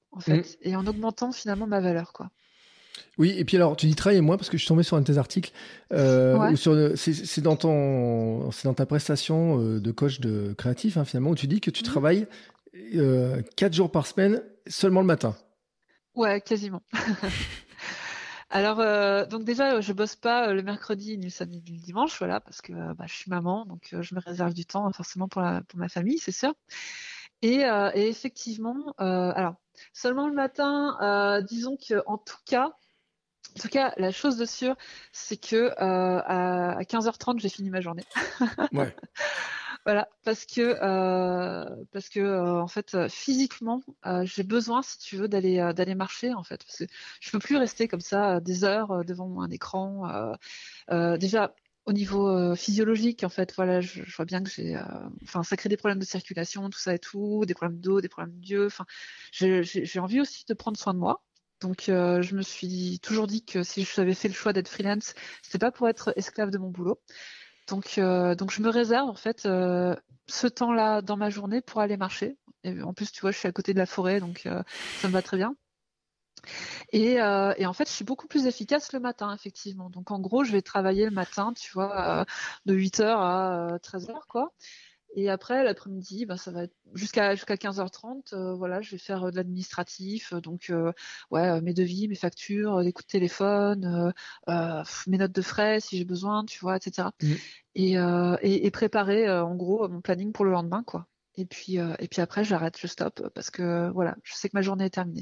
S3: en fait, et en augmentant finalement ma valeur, quoi.
S4: Oui, et puis alors, tu dis travailler moins parce que je suis tombé sur un de tes articles
S3: Ouais.
S4: c'est dans ta prestation de coach de créatif, hein, finalement, où tu dis que tu
S3: Mhm.
S4: travailles 4 jours par semaine seulement le matin.
S3: Ouais, quasiment. Alors, donc déjà, je bosse pas le mercredi, ni le samedi, ni le dimanche, voilà, parce que je suis maman, donc je me réserve du temps forcément pour ma famille, c'est sûr. Et effectivement, alors seulement le matin, disons que en tout cas, la chose de sûre, c'est que à 15h30, j'ai fini ma journée.
S4: Ouais.
S3: Voilà, parce que en fait, physiquement, j'ai besoin, si tu veux, d'aller marcher, en fait, parce que je peux plus rester comme ça des heures devant un écran. Déjà, au niveau physiologique, en fait, voilà, je vois bien que enfin, ça crée des problèmes de circulation, tout ça et tout, des problèmes d'eau, des problèmes d'yeux. Enfin, j'ai envie aussi de prendre soin de moi. Donc, je me suis toujours dit que si j'avais fait le choix d'être freelance, c'était pas pour être esclave de mon boulot. Donc je me réserve en fait ce temps-là dans ma journée pour aller marcher. Et en plus, tu vois, je suis à côté de la forêt, donc ça me va très bien. Et en fait, je suis beaucoup plus efficace le matin, effectivement. Donc en gros, je vais travailler le matin, tu vois, de 8h à 13h, quoi. Et après, l'après-midi, ça va être jusqu'à 15h30. Voilà, je vais faire de l'administratif, donc mes devis, mes factures, des coups de téléphone, mes notes de frais si j'ai besoin, tu vois, etc.
S4: Mm.
S3: Et préparer en gros mon planning pour le lendemain, quoi. Et puis après, j'arrête, je stoppe parce que voilà, je sais que ma journée est terminée.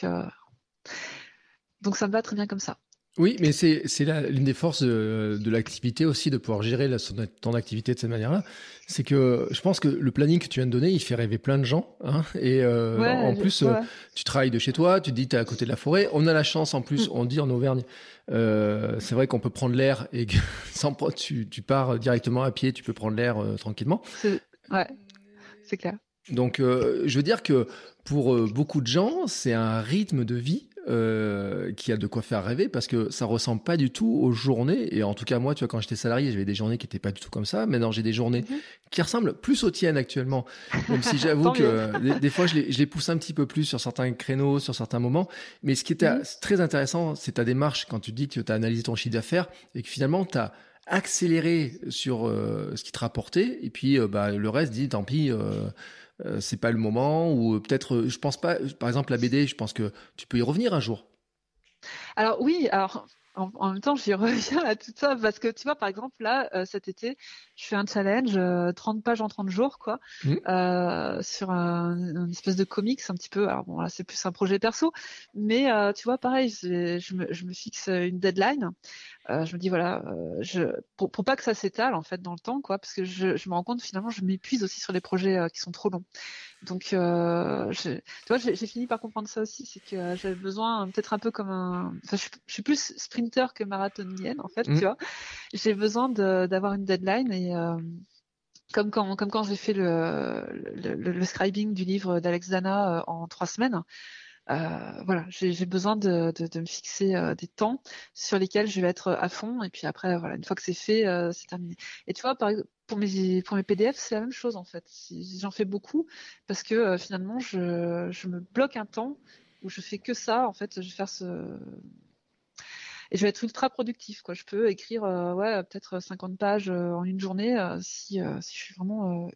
S3: Donc ça me va très bien comme ça.
S4: Oui, mais l'une des forces de l'activité aussi, de pouvoir gérer ton activité de cette manière-là. C'est que je pense que le planning que tu viens de donner, il fait rêver plein de gens, hein. Et en
S3: Ouais,
S4: plus,
S3: ouais.
S4: tu travailles de chez toi, tu te dis tu es à côté de la forêt. On a la chance, en plus,
S3: Mm.
S4: on dit en Auvergne, c'est vrai qu'on peut prendre l'air et que tu pars directement à pied, tu peux prendre l'air tranquillement.
S3: Ouais, c'est clair.
S4: Donc, je veux dire que pour beaucoup de gens, c'est un rythme de vie qui a de quoi faire rêver parce que ça ressemble pas du tout aux journées. Et en tout cas, moi, tu vois, quand j'étais salarié, j'avais des journées qui étaient pas du tout comme ça. Maintenant, j'ai des journées
S3: Mhm.
S4: qui ressemblent plus aux tiennes actuellement. Même si j'avoue
S3: Tant
S4: que
S3: mieux.
S4: des fois, je les pousse un petit peu plus sur certains créneaux, sur certains moments. Mais ce qui était
S3: Mhm.
S4: très intéressant, c'est ta démarche quand tu dis que tu as analysé ton chiffre d'affaires et que finalement, tu as accéléré sur ce qui te rapportait. Et puis, le reste dit, tant pis. C'est pas le moment ou peut-être je pense pas par exemple la BD je pense que tu peux y revenir un jour.
S3: Alors oui, alors en même temps, j'y reviens à tout ça parce que tu vois, par exemple, là, cet été, je fais un challenge 30 pages en 30 jours, quoi,
S4: Mmh.
S3: sur une espèce de comics un petit peu. Alors bon, là, c'est plus un projet perso, mais tu vois, pareil, je me fixe une deadline. Je me dis voilà, pour pas que ça s'étale en fait dans le temps, quoi, parce que je me rends compte finalement, je m'épuise aussi sur les projets qui sont trop longs. Donc, tu vois, j'ai fini par comprendre ça aussi, c'est que j'avais besoin, peut-être un peu comme enfin, je suis plus sprinter que marathonienne en fait,
S4: Mmh.
S3: tu vois. J'ai besoin d'avoir une deadline et comme quand j'ai fait le scribing du livre d'Alex Dana en 3 semaines. Voilà, j'ai besoin de me fixer des temps sur lesquels je vais être à fond. Et puis après, voilà, une fois que c'est fait, c'est terminé. Et tu vois, pour mes PDF, c'est la même chose en fait. J'en fais beaucoup parce que finalement, je me bloque un temps où je fais que ça. En fait, je vais faire et je vais être ultra productif, quoi. Je peux écrire ouais, peut-être 50 pages en une journée si je suis vraiment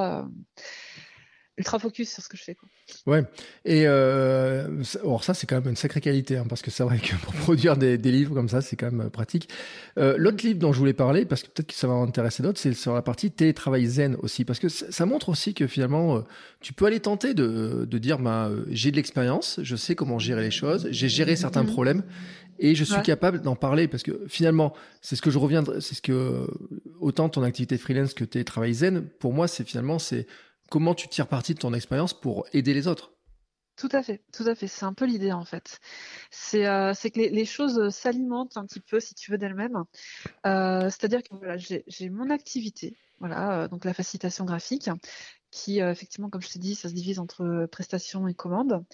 S3: ultra focus sur ce que je fais, quoi.
S4: Ouais. Et alors ça c'est quand même une sacrée qualité hein, parce que c'est vrai que pour produire des livres comme ça c'est quand même pratique. L'autre livre dont je voulais parler parce que peut-être que ça va intéresser d'autres c'est sur la partie télétravail zen aussi parce que ça montre aussi que finalement tu peux aller tenter de dire j'ai de l'expérience, je sais comment gérer les choses, j'ai géré certains
S3: Mhm.
S4: problèmes et je suis
S3: Ouais.
S4: capable d'en parler parce que finalement c'est ce que je reviens c'est ce que autant ton activité freelance que télétravail zen pour moi c'est finalement c'est comment tu tires parti de ton expérience pour aider les autres.
S3: Tout à fait, tout à fait. C'est un peu l'idée en fait. C'est que les choses s'alimentent un petit peu, si tu veux, d'elles-mêmes. C'est-à-dire que voilà, j'ai mon activité, voilà, donc la facilitation graphique, qui effectivement, comme je t'ai dit, ça se divise entre prestations et commandes.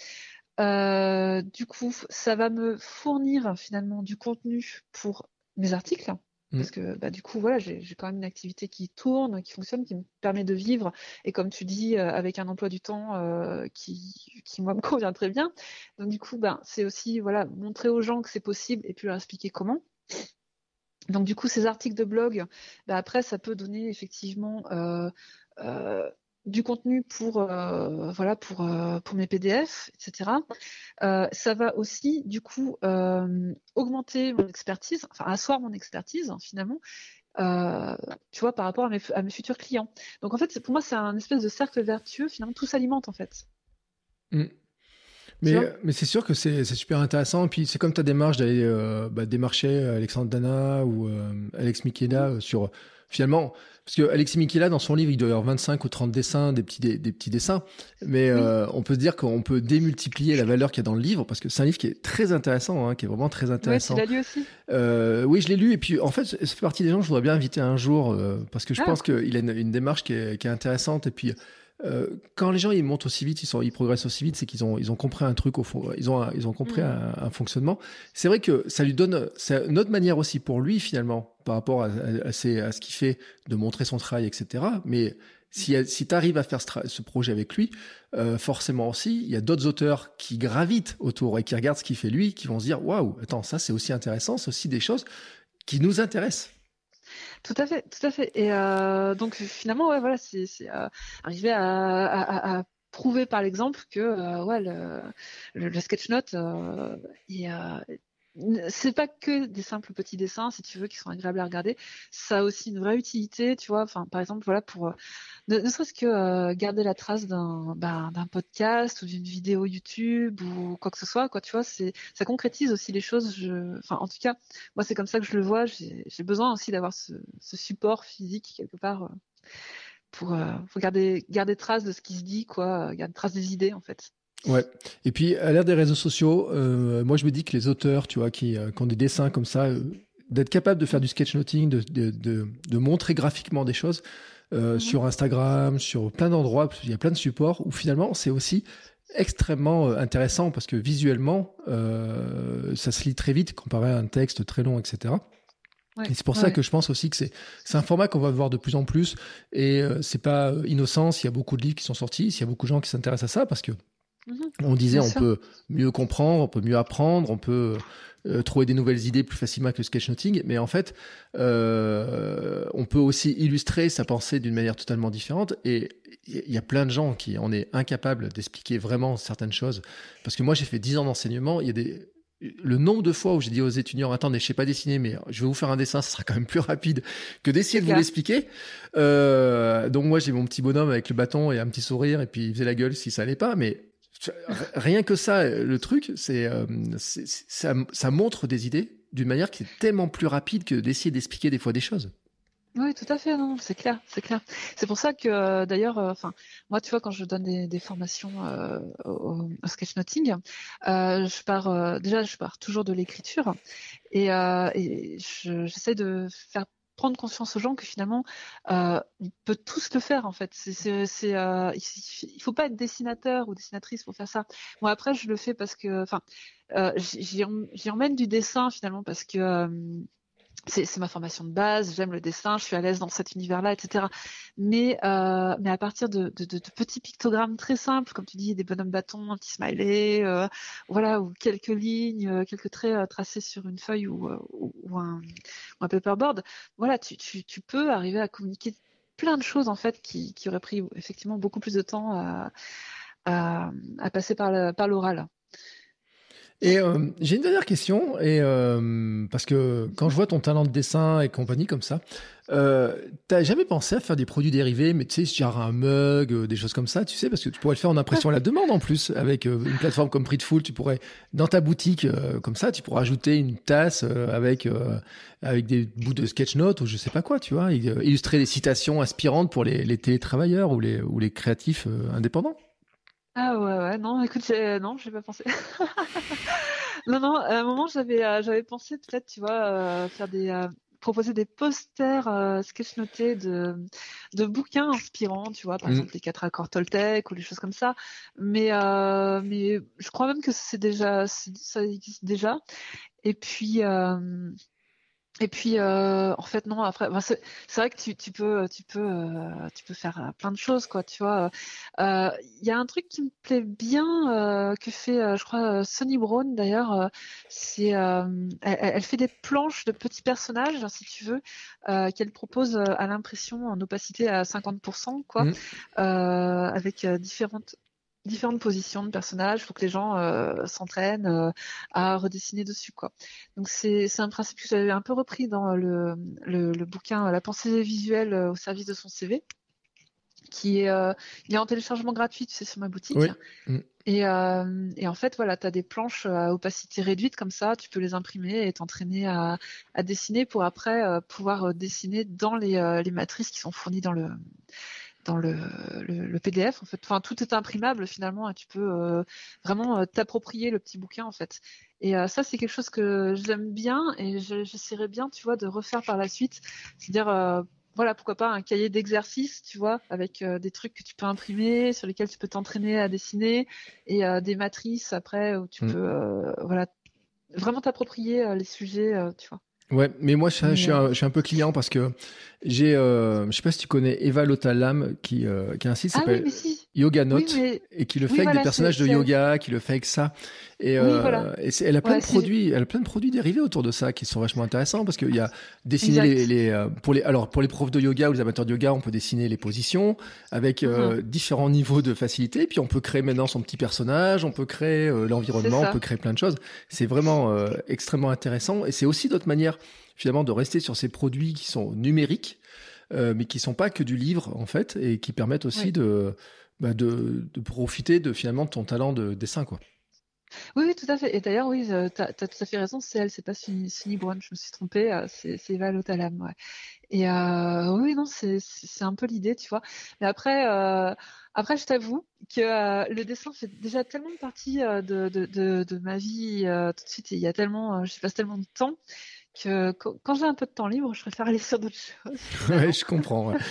S3: Du coup, ça va me fournir finalement du contenu pour mes articles. Parce que du coup, voilà, j'ai quand même une activité qui tourne, qui fonctionne, qui me permet de vivre. Et comme tu dis, avec un emploi du temps qui moi, me convient très bien. Donc du coup, c'est aussi voilà, montrer aux gens que c'est possible et puis leur expliquer comment. Donc du coup, ces articles de blog, après, ça peut donner effectivement du contenu pour mes PDF, etc. Ça va aussi du coup augmenter mon expertise, enfin asseoir mon expertise finalement, tu vois, par rapport à mes futurs clients. Donc en fait, pour moi, c'est un espèce de cercle vertueux. Finalement, tout s'alimente en fait.
S4: Mm. Mais c'est sûr que c'est super intéressant. Et puis c'est comme ta démarche d'aller démarcher Alexandre Dana ou Alex Michela sur finalement, parce que Alexis Michela dans son livre il doit y avoir 25 ou 30 dessins, des petits dessins, mais
S3: Oui.
S4: on peut se dire qu'on peut démultiplier la valeur qu'il y a dans le livre parce que c'est un livre qui est très intéressant, hein, qui est vraiment très
S3: Ouais, tu
S4: intéressant.
S3: l'as lu aussi?
S4: Oui, je l'ai lu et puis en fait ça fait partie des gens que je voudrais bien inviter un jour parce que je pense qu'il a une démarche qui est intéressante et puis quand les gens ils montent aussi vite, ils progressent aussi vite, c'est qu'ils ont compris un truc au fond, ils ont compris un fonctionnement. C'est vrai que ça lui donne, c'est une autre manière aussi pour lui finalement par rapport à ce qu'il fait de montrer son travail, etc. Mais si tu arrives à faire ce projet avec lui, forcément aussi, il y a d'autres auteurs qui gravitent autour et qui regardent ce qu'il fait lui, qui vont se dire waouh, attends, ça c'est aussi intéressant, c'est aussi des choses qui nous intéressent.
S3: Tout à fait, tout à fait. Et donc finalement, ouais, voilà, c'est arriver à prouver par l'exemple que ouais, le sketchnote, c'est pas que des simples petits dessins, si tu veux, qui sont agréables à regarder. Ça a aussi une vraie utilité, tu vois. Enfin, par exemple, voilà, pour ne serait-ce que garder la trace d'un podcast ou d'une vidéo YouTube ou quoi que ce soit, quoi, tu vois, ça concrétise aussi les choses. Enfin, en tout cas, moi, c'est comme ça que je le vois. J'ai besoin aussi d'avoir ce support physique quelque part pour garder trace de ce qui se dit, quoi, garder trace des idées, en fait.
S4: Ouais. Et puis, à l'ère des réseaux sociaux, moi, je me dis que les auteurs, tu vois, qui ont des dessins comme ça, d'être capable de faire du sketchnoting, de montrer graphiquement des choses sur Instagram, sur plein d'endroits, parce qu'il y a plein de supports où finalement, c'est aussi extrêmement intéressant parce que visuellement, ça se lit très vite comparé à un texte très long, etc. Et c'est pour ça que je pense aussi que c'est un format qu'on va voir de plus en plus. Et c'est pas innocent s'il y a beaucoup de livres qui sont sortis, s'il y a beaucoup de gens qui s'intéressent à ça, parce que on disait on peut mieux comprendre, on peut mieux apprendre, on peut trouver des nouvelles idées plus facilement avec le sketchnoting, mais en fait, on peut aussi illustrer sa pensée d'une manière totalement différente. Et il y a plein de gens qui en est incapable d'expliquer vraiment certaines choses. Parce que moi, j'ai fait 10 ans d'enseignement, il y a le nombre de fois où j'ai dit aux étudiants, attendez, je sais pas dessiner, mais je vais vous faire un dessin, ça sera quand même plus rapide que d'essayer de vous l'expliquer. Donc moi, j'ai mon petit bonhomme avec le bâton et un petit sourire, et puis il faisait la gueule si ça allait pas, mais rien que ça, le truc, ça montre des idées d'une manière qui est tellement plus rapide que d'essayer d'expliquer des fois des choses.
S3: Oui, tout à fait, non, c'est clair, c'est clair. C'est pour ça que d'ailleurs, moi, tu vois, quand je donne des formations au sketchnoting, je pars toujours de l'écriture et j'essaie de faire prendre conscience aux gens que finalement, on peut tous le faire en fait. Il faut pas être dessinateur ou dessinatrice pour faire ça. Moi, après, je le fais parce que, j'y emmène du dessin finalement parce que c'est ma formation de base, j'aime le dessin, je suis à l'aise dans cet univers-là, etc. Mais à partir de petits pictogrammes très simples, comme tu dis, des bonhommes bâtons, un petit smiley, voilà, ou quelques lignes, quelques traits tracés sur une feuille ou un paperboard, voilà, tu peux arriver à communiquer plein de choses en fait qui auraient pris effectivement beaucoup plus de temps à passer par l'oral.
S4: Et j'ai une dernière question, parce que quand je vois ton talent de dessin et compagnie comme ça, t'as jamais pensé à faire des produits dérivés, mais tu sais, genre un mug, des choses comme ça, tu sais, parce que tu pourrais le faire en impression à la demande en plus, avec une plateforme comme Printful, tu pourrais, dans ta boutique, comme ça, tu pourrais ajouter une tasse avec des bouts de sketch notes ou je sais pas quoi, tu vois, illustrer des citations inspirantes pour les télétravailleurs ou les créatifs indépendants.
S3: Ah ouais, non, écoute, j'ai pas pensé. Non, à un moment, j'avais pensé peut-être, tu vois, proposer des posters sketchnotés de bouquins inspirants, tu vois, par exemple les 4 accords Toltec ou des choses comme ça. Mais je crois même que ça existe déjà. Et puis Et puis, en fait, non. Après, c'est vrai que tu peux faire plein de choses, quoi. Tu vois. Il y a un truc qui me plaît bien que fait, je crois, Sonny Brown d'ailleurs. C'est, elle fait des planches de petits personnages, si tu veux, qu'elle propose à l'impression en opacité à 50%, quoi, avec différentes positions de personnages. Il faut que les gens s'entraînent à redessiner dessus, quoi. Donc c'est un principe que j'avais un peu repris dans le bouquin La pensée visuelle au service de son CV, qui est il est en téléchargement gratuit, tu sais, sur ma boutique.
S4: Oui.
S3: Et en fait, voilà, tu as des planches à opacité réduite comme ça, tu peux les imprimer et t'entraîner à dessiner pour après pouvoir dessiner dans les matrices qui sont fournies dans le PDF, en fait. Enfin, tout est imprimable finalement et tu peux vraiment t'approprier le petit bouquin, en fait. Et ça, c'est quelque chose que j'aime bien et j'essaierais bien, tu vois, de refaire par la suite. C'est-à-dire, voilà, pourquoi pas un cahier d'exercices, tu vois, avec des trucs que tu peux imprimer, sur lesquels tu peux t'entraîner à dessiner, et des matrices après où tu peux, voilà, vraiment t'approprier les sujets, tu vois.
S4: Ouais, mais moi je
S3: Mais,
S4: suis un peu client parce que j'ai, je sais pas si tu connais Eva Lotalam qui a un site qui
S3: Ah oui,
S4: s'appelle
S3: mais si.
S4: Yoga
S3: Oui,
S4: Note
S3: mais
S4: et qui le fait
S3: oui,
S4: avec des
S3: voilà,
S4: personnages de
S3: c'est elle.
S4: yoga, qui le fait avec ça. Et,
S3: Oui, voilà.
S4: elle a plein
S3: Ouais,
S4: de produits, elle a plein de produits dérivés autour de ça qui sont vachement intéressants parce qu'il y a dessiner
S3: exact.
S4: pour les profs de yoga ou les amateurs de yoga, on peut dessiner les positions avec
S3: Mhm.
S4: différents niveaux de facilité. Puis on peut créer maintenant son petit personnage, on peut créer
S3: C'est
S4: l'environnement, on peut
S3: ça.
S4: créer plein de choses. C'est vraiment extrêmement intéressant et c'est aussi d'autres manières finalement de rester sur ces produits qui sont numériques, mais qui sont pas que du livre en fait, et qui permettent aussi
S3: Oui.
S4: de profiter de finalement de ton talent de dessin, quoi.
S3: Oui, oui, tout à fait. Et d'ailleurs, oui, t'as tout à fait raison, c'est elle, c'est pas Sunny Brown, je me suis trompée, c'est Eva Lotalam, ouais. Et oui, oui, non, c'est un peu l'idée, tu vois. Mais après, je t'avoue que le dessin fait déjà tellement partie de ma vie tout de suite, et il y a tellement, j'y passe tellement de temps que quand j'ai un peu de temps libre, je préfère aller sur d'autres choses,
S4: Ouais,
S3: finalement.
S4: je comprends. Ouais.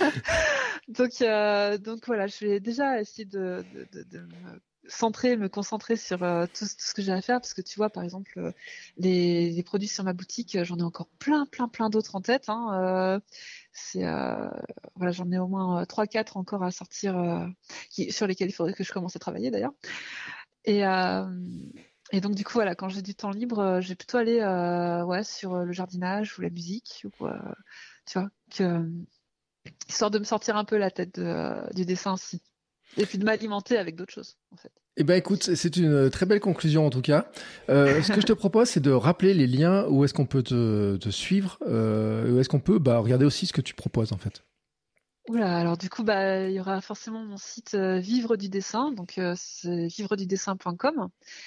S3: Donc voilà, je vais déjà essayer de me concentrer sur tout ce que j'ai à faire, parce que tu vois, par exemple, les produits sur ma boutique, j'en ai encore plein d'autres en tête, hein. C'est voilà, j'en ai au moins 3-4 encore à sortir, sur lesquels il faudrait que je commence à travailler d'ailleurs. Et, euh, et donc du coup, voilà, quand j'ai du temps libre, je vais plutôt aller ouais, sur le jardinage ou la musique, ou tu vois, histoire de me sortir un peu la tête du dessin aussi. Et puis de m'alimenter avec d'autres choses, en fait.
S4: Eh ben écoute, c'est une très belle conclusion en tout cas. Ce que je te propose, c'est de rappeler les liens où est-ce qu'on peut te suivre, où est-ce qu'on peut regarder aussi ce que tu proposes en fait.
S3: Oula, alors du coup, il y aura forcément mon site Vivre du dessin, donc c'est vivredudessin.com.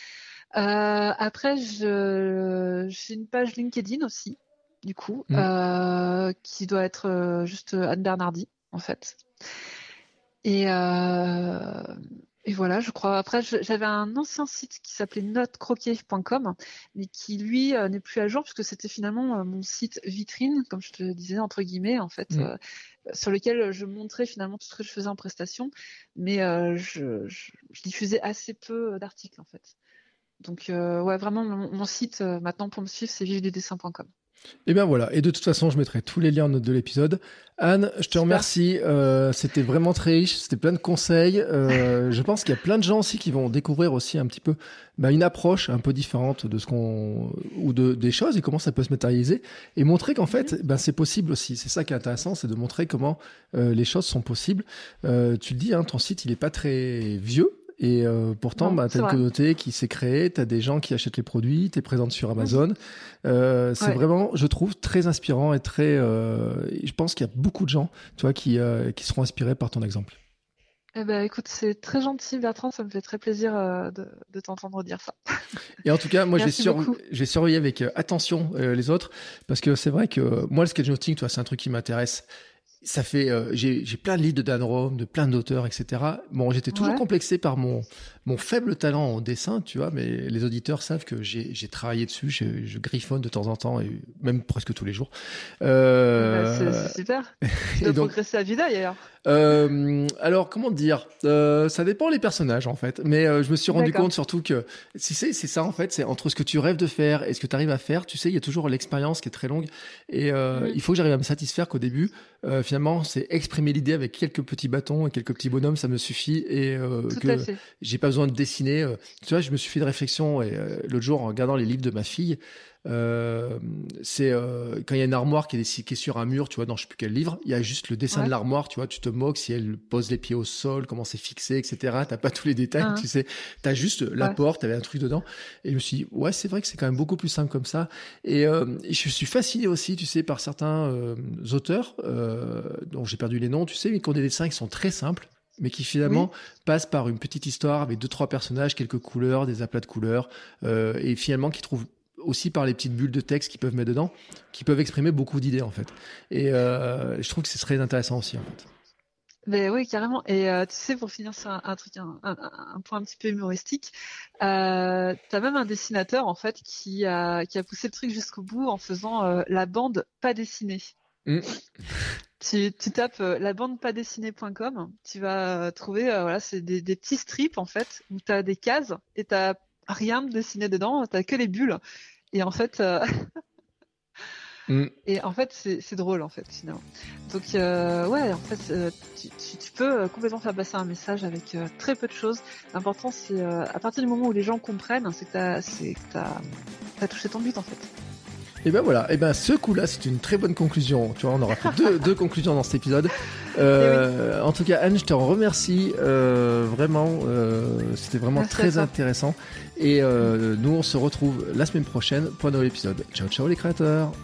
S3: Après, j'ai une page LinkedIn aussi, du coup,
S4: Mm.
S3: qui doit être juste Anne Bernardi, en fait. Et, euh, et voilà, je crois. Après, j'avais un ancien site qui s'appelait notecroquier.com, mais qui, lui, n'est plus à jour, puisque c'était finalement mon site vitrine, comme je te disais, entre guillemets, en fait,
S4: Mm.
S3: sur lequel je montrais finalement tout ce que je faisais en prestation, mais je diffusais assez peu d'articles, en fait. Donc, ouais, vraiment, mon site, maintenant, pour me suivre, c'est vivredudessin.com.
S4: Et bien voilà, et de toute façon, je mettrai tous les liens en note de l'épisode. Anne, je te
S3: Super.
S4: remercie, c'était vraiment très riche, c'était plein de conseils. Je pense qu'il y a plein de gens aussi qui vont découvrir aussi un petit peu une approche un peu différente de des choses et comment ça peut se matérialiser et montrer qu'en fait, c'est possible aussi. C'est ça qui est intéressant, c'est de montrer comment les choses sont possibles. Tu le dis, hein, ton site, il est pas très vieux. Et pourtant,
S3: Non,
S4: tu as
S3: c'est
S4: une
S3: vrai.
S4: communauté qui s'est créée, tu as des gens qui achètent les produits, tu es présente sur Amazon. C'est
S3: Ouais.
S4: vraiment, je trouve, très inspirant et très. Je pense qu'il y a beaucoup de gens, tu vois, qui seront inspirés par ton exemple.
S3: Eh ben, écoute, c'est très gentil, Bertrand. Ça me fait très plaisir de t'entendre dire ça.
S4: Et en tout cas, moi,
S3: Merci beaucoup.
S4: je vais surveiller avec attention les autres, parce que c'est vrai que moi, le sketchnoting, tu vois, c'est un truc qui m'intéresse. Ça fait, j'ai plein de livres de Dan Romm, de plein d'auteurs, etc. Bon, j'étais toujours
S3: Ouais.
S4: complexé par mon faible talent en dessin, tu vois, mais les auditeurs savent que j'ai travaillé dessus, je griffonne de temps en temps, et même presque tous les jours.
S3: Eh ben, c'est
S4: Euh,
S3: super. Tu
S4: et
S3: dois
S4: donc,
S3: progresser à vie d'ailleurs.
S4: Alors, comment dire, ça dépend les personnages en fait, mais je me suis rendu
S3: D'accord.
S4: compte surtout que c'est ça en fait, c'est entre ce que tu rêves de faire et ce que tu arrives à faire, tu sais, il y a toujours l'expérience qui est très longue et il faut que j'arrive à me satisfaire qu'au début, finalement, c'est exprimer l'idée avec quelques petits bâtons et quelques petits bonhommes, ça me suffit et
S3: Tout
S4: que
S3: à fait.
S4: j'ai pas besoin de dessiner. Tu vois, je me suis fait de réflexion et l'autre jour en regardant les livres de ma fille. C'est quand il y a une armoire qui est sur un mur, tu vois, dans je sais plus quel livre, il y a juste le dessin
S3: Ouais.
S4: de l'armoire, tu vois, tu te moques si elle pose les pieds au sol, comment c'est fixé, etc. T'as pas tous les détails,
S3: Hein.
S4: tu sais, t'as juste la
S3: Ouais.
S4: porte, t'avais un truc dedans, et je me suis dit, ouais, c'est vrai que c'est quand même beaucoup plus simple comme ça, et je suis fasciné aussi, tu sais, par certains auteurs, dont j'ai perdu les noms, tu sais, mais qui ont des dessins qui sont très simples, mais qui finalement passent par une petite histoire avec 2-3 personnages, quelques couleurs, des aplats de couleurs, et finalement qui trouvent aussi par les petites bulles de texte qu'ils peuvent mettre dedans, qui peuvent exprimer beaucoup d'idées en fait. Et je trouve que c'est très intéressant aussi en fait.
S3: Mais oui, carrément. Et tu sais, pour finir sur un truc, un point un petit peu humoristique, t'as même un dessinateur en fait qui a poussé le truc jusqu'au bout en faisant la bande pas dessinée.
S4: Mm.
S3: Tu tapes labandepadessinée.com, tu vas trouver voilà, c'est des petits strips en fait où t'as des cases et t'as rien de dessiné dedans, t'as que les bulles. Et en fait,
S4: Mm.
S3: c'est drôle en fait finalement. Donc ouais, en fait, tu peux complètement faire passer un message avec très peu de choses. L'important c'est à partir du moment où les gens comprennent, c'est que t'as touché ton but en fait.
S4: Et ben voilà, et ben ce coup-là, c'est une très bonne conclusion. Tu vois, on aura fait deux conclusions dans cet épisode. En tout cas, Anne, je te remercie vraiment. C'était vraiment
S3: Merci à
S4: très
S3: toi.
S4: intéressant. Et nous, on se retrouve la semaine prochaine pour un nouvel épisode. Ciao, ciao les créateurs.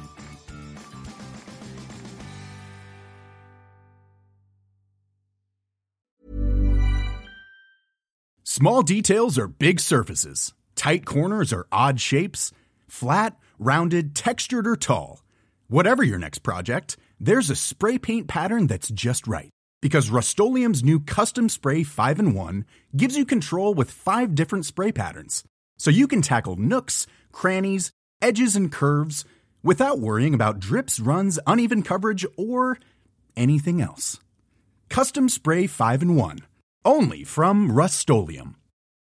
S5: Small details are big surfaces. Tight corners are odd shapes. Flat, rounded, textured, or tall. Whatever your next project, there's a spray paint pattern that's just right. Because Rust-Oleum's new Custom Spray 5-in-1 gives you control with 5 different spray patterns. So you can tackle nooks, crannies, edges, and curves without worrying about drips, runs, uneven coverage, or anything else. Custom Spray 5-in-1. Only from Rust-Oleum.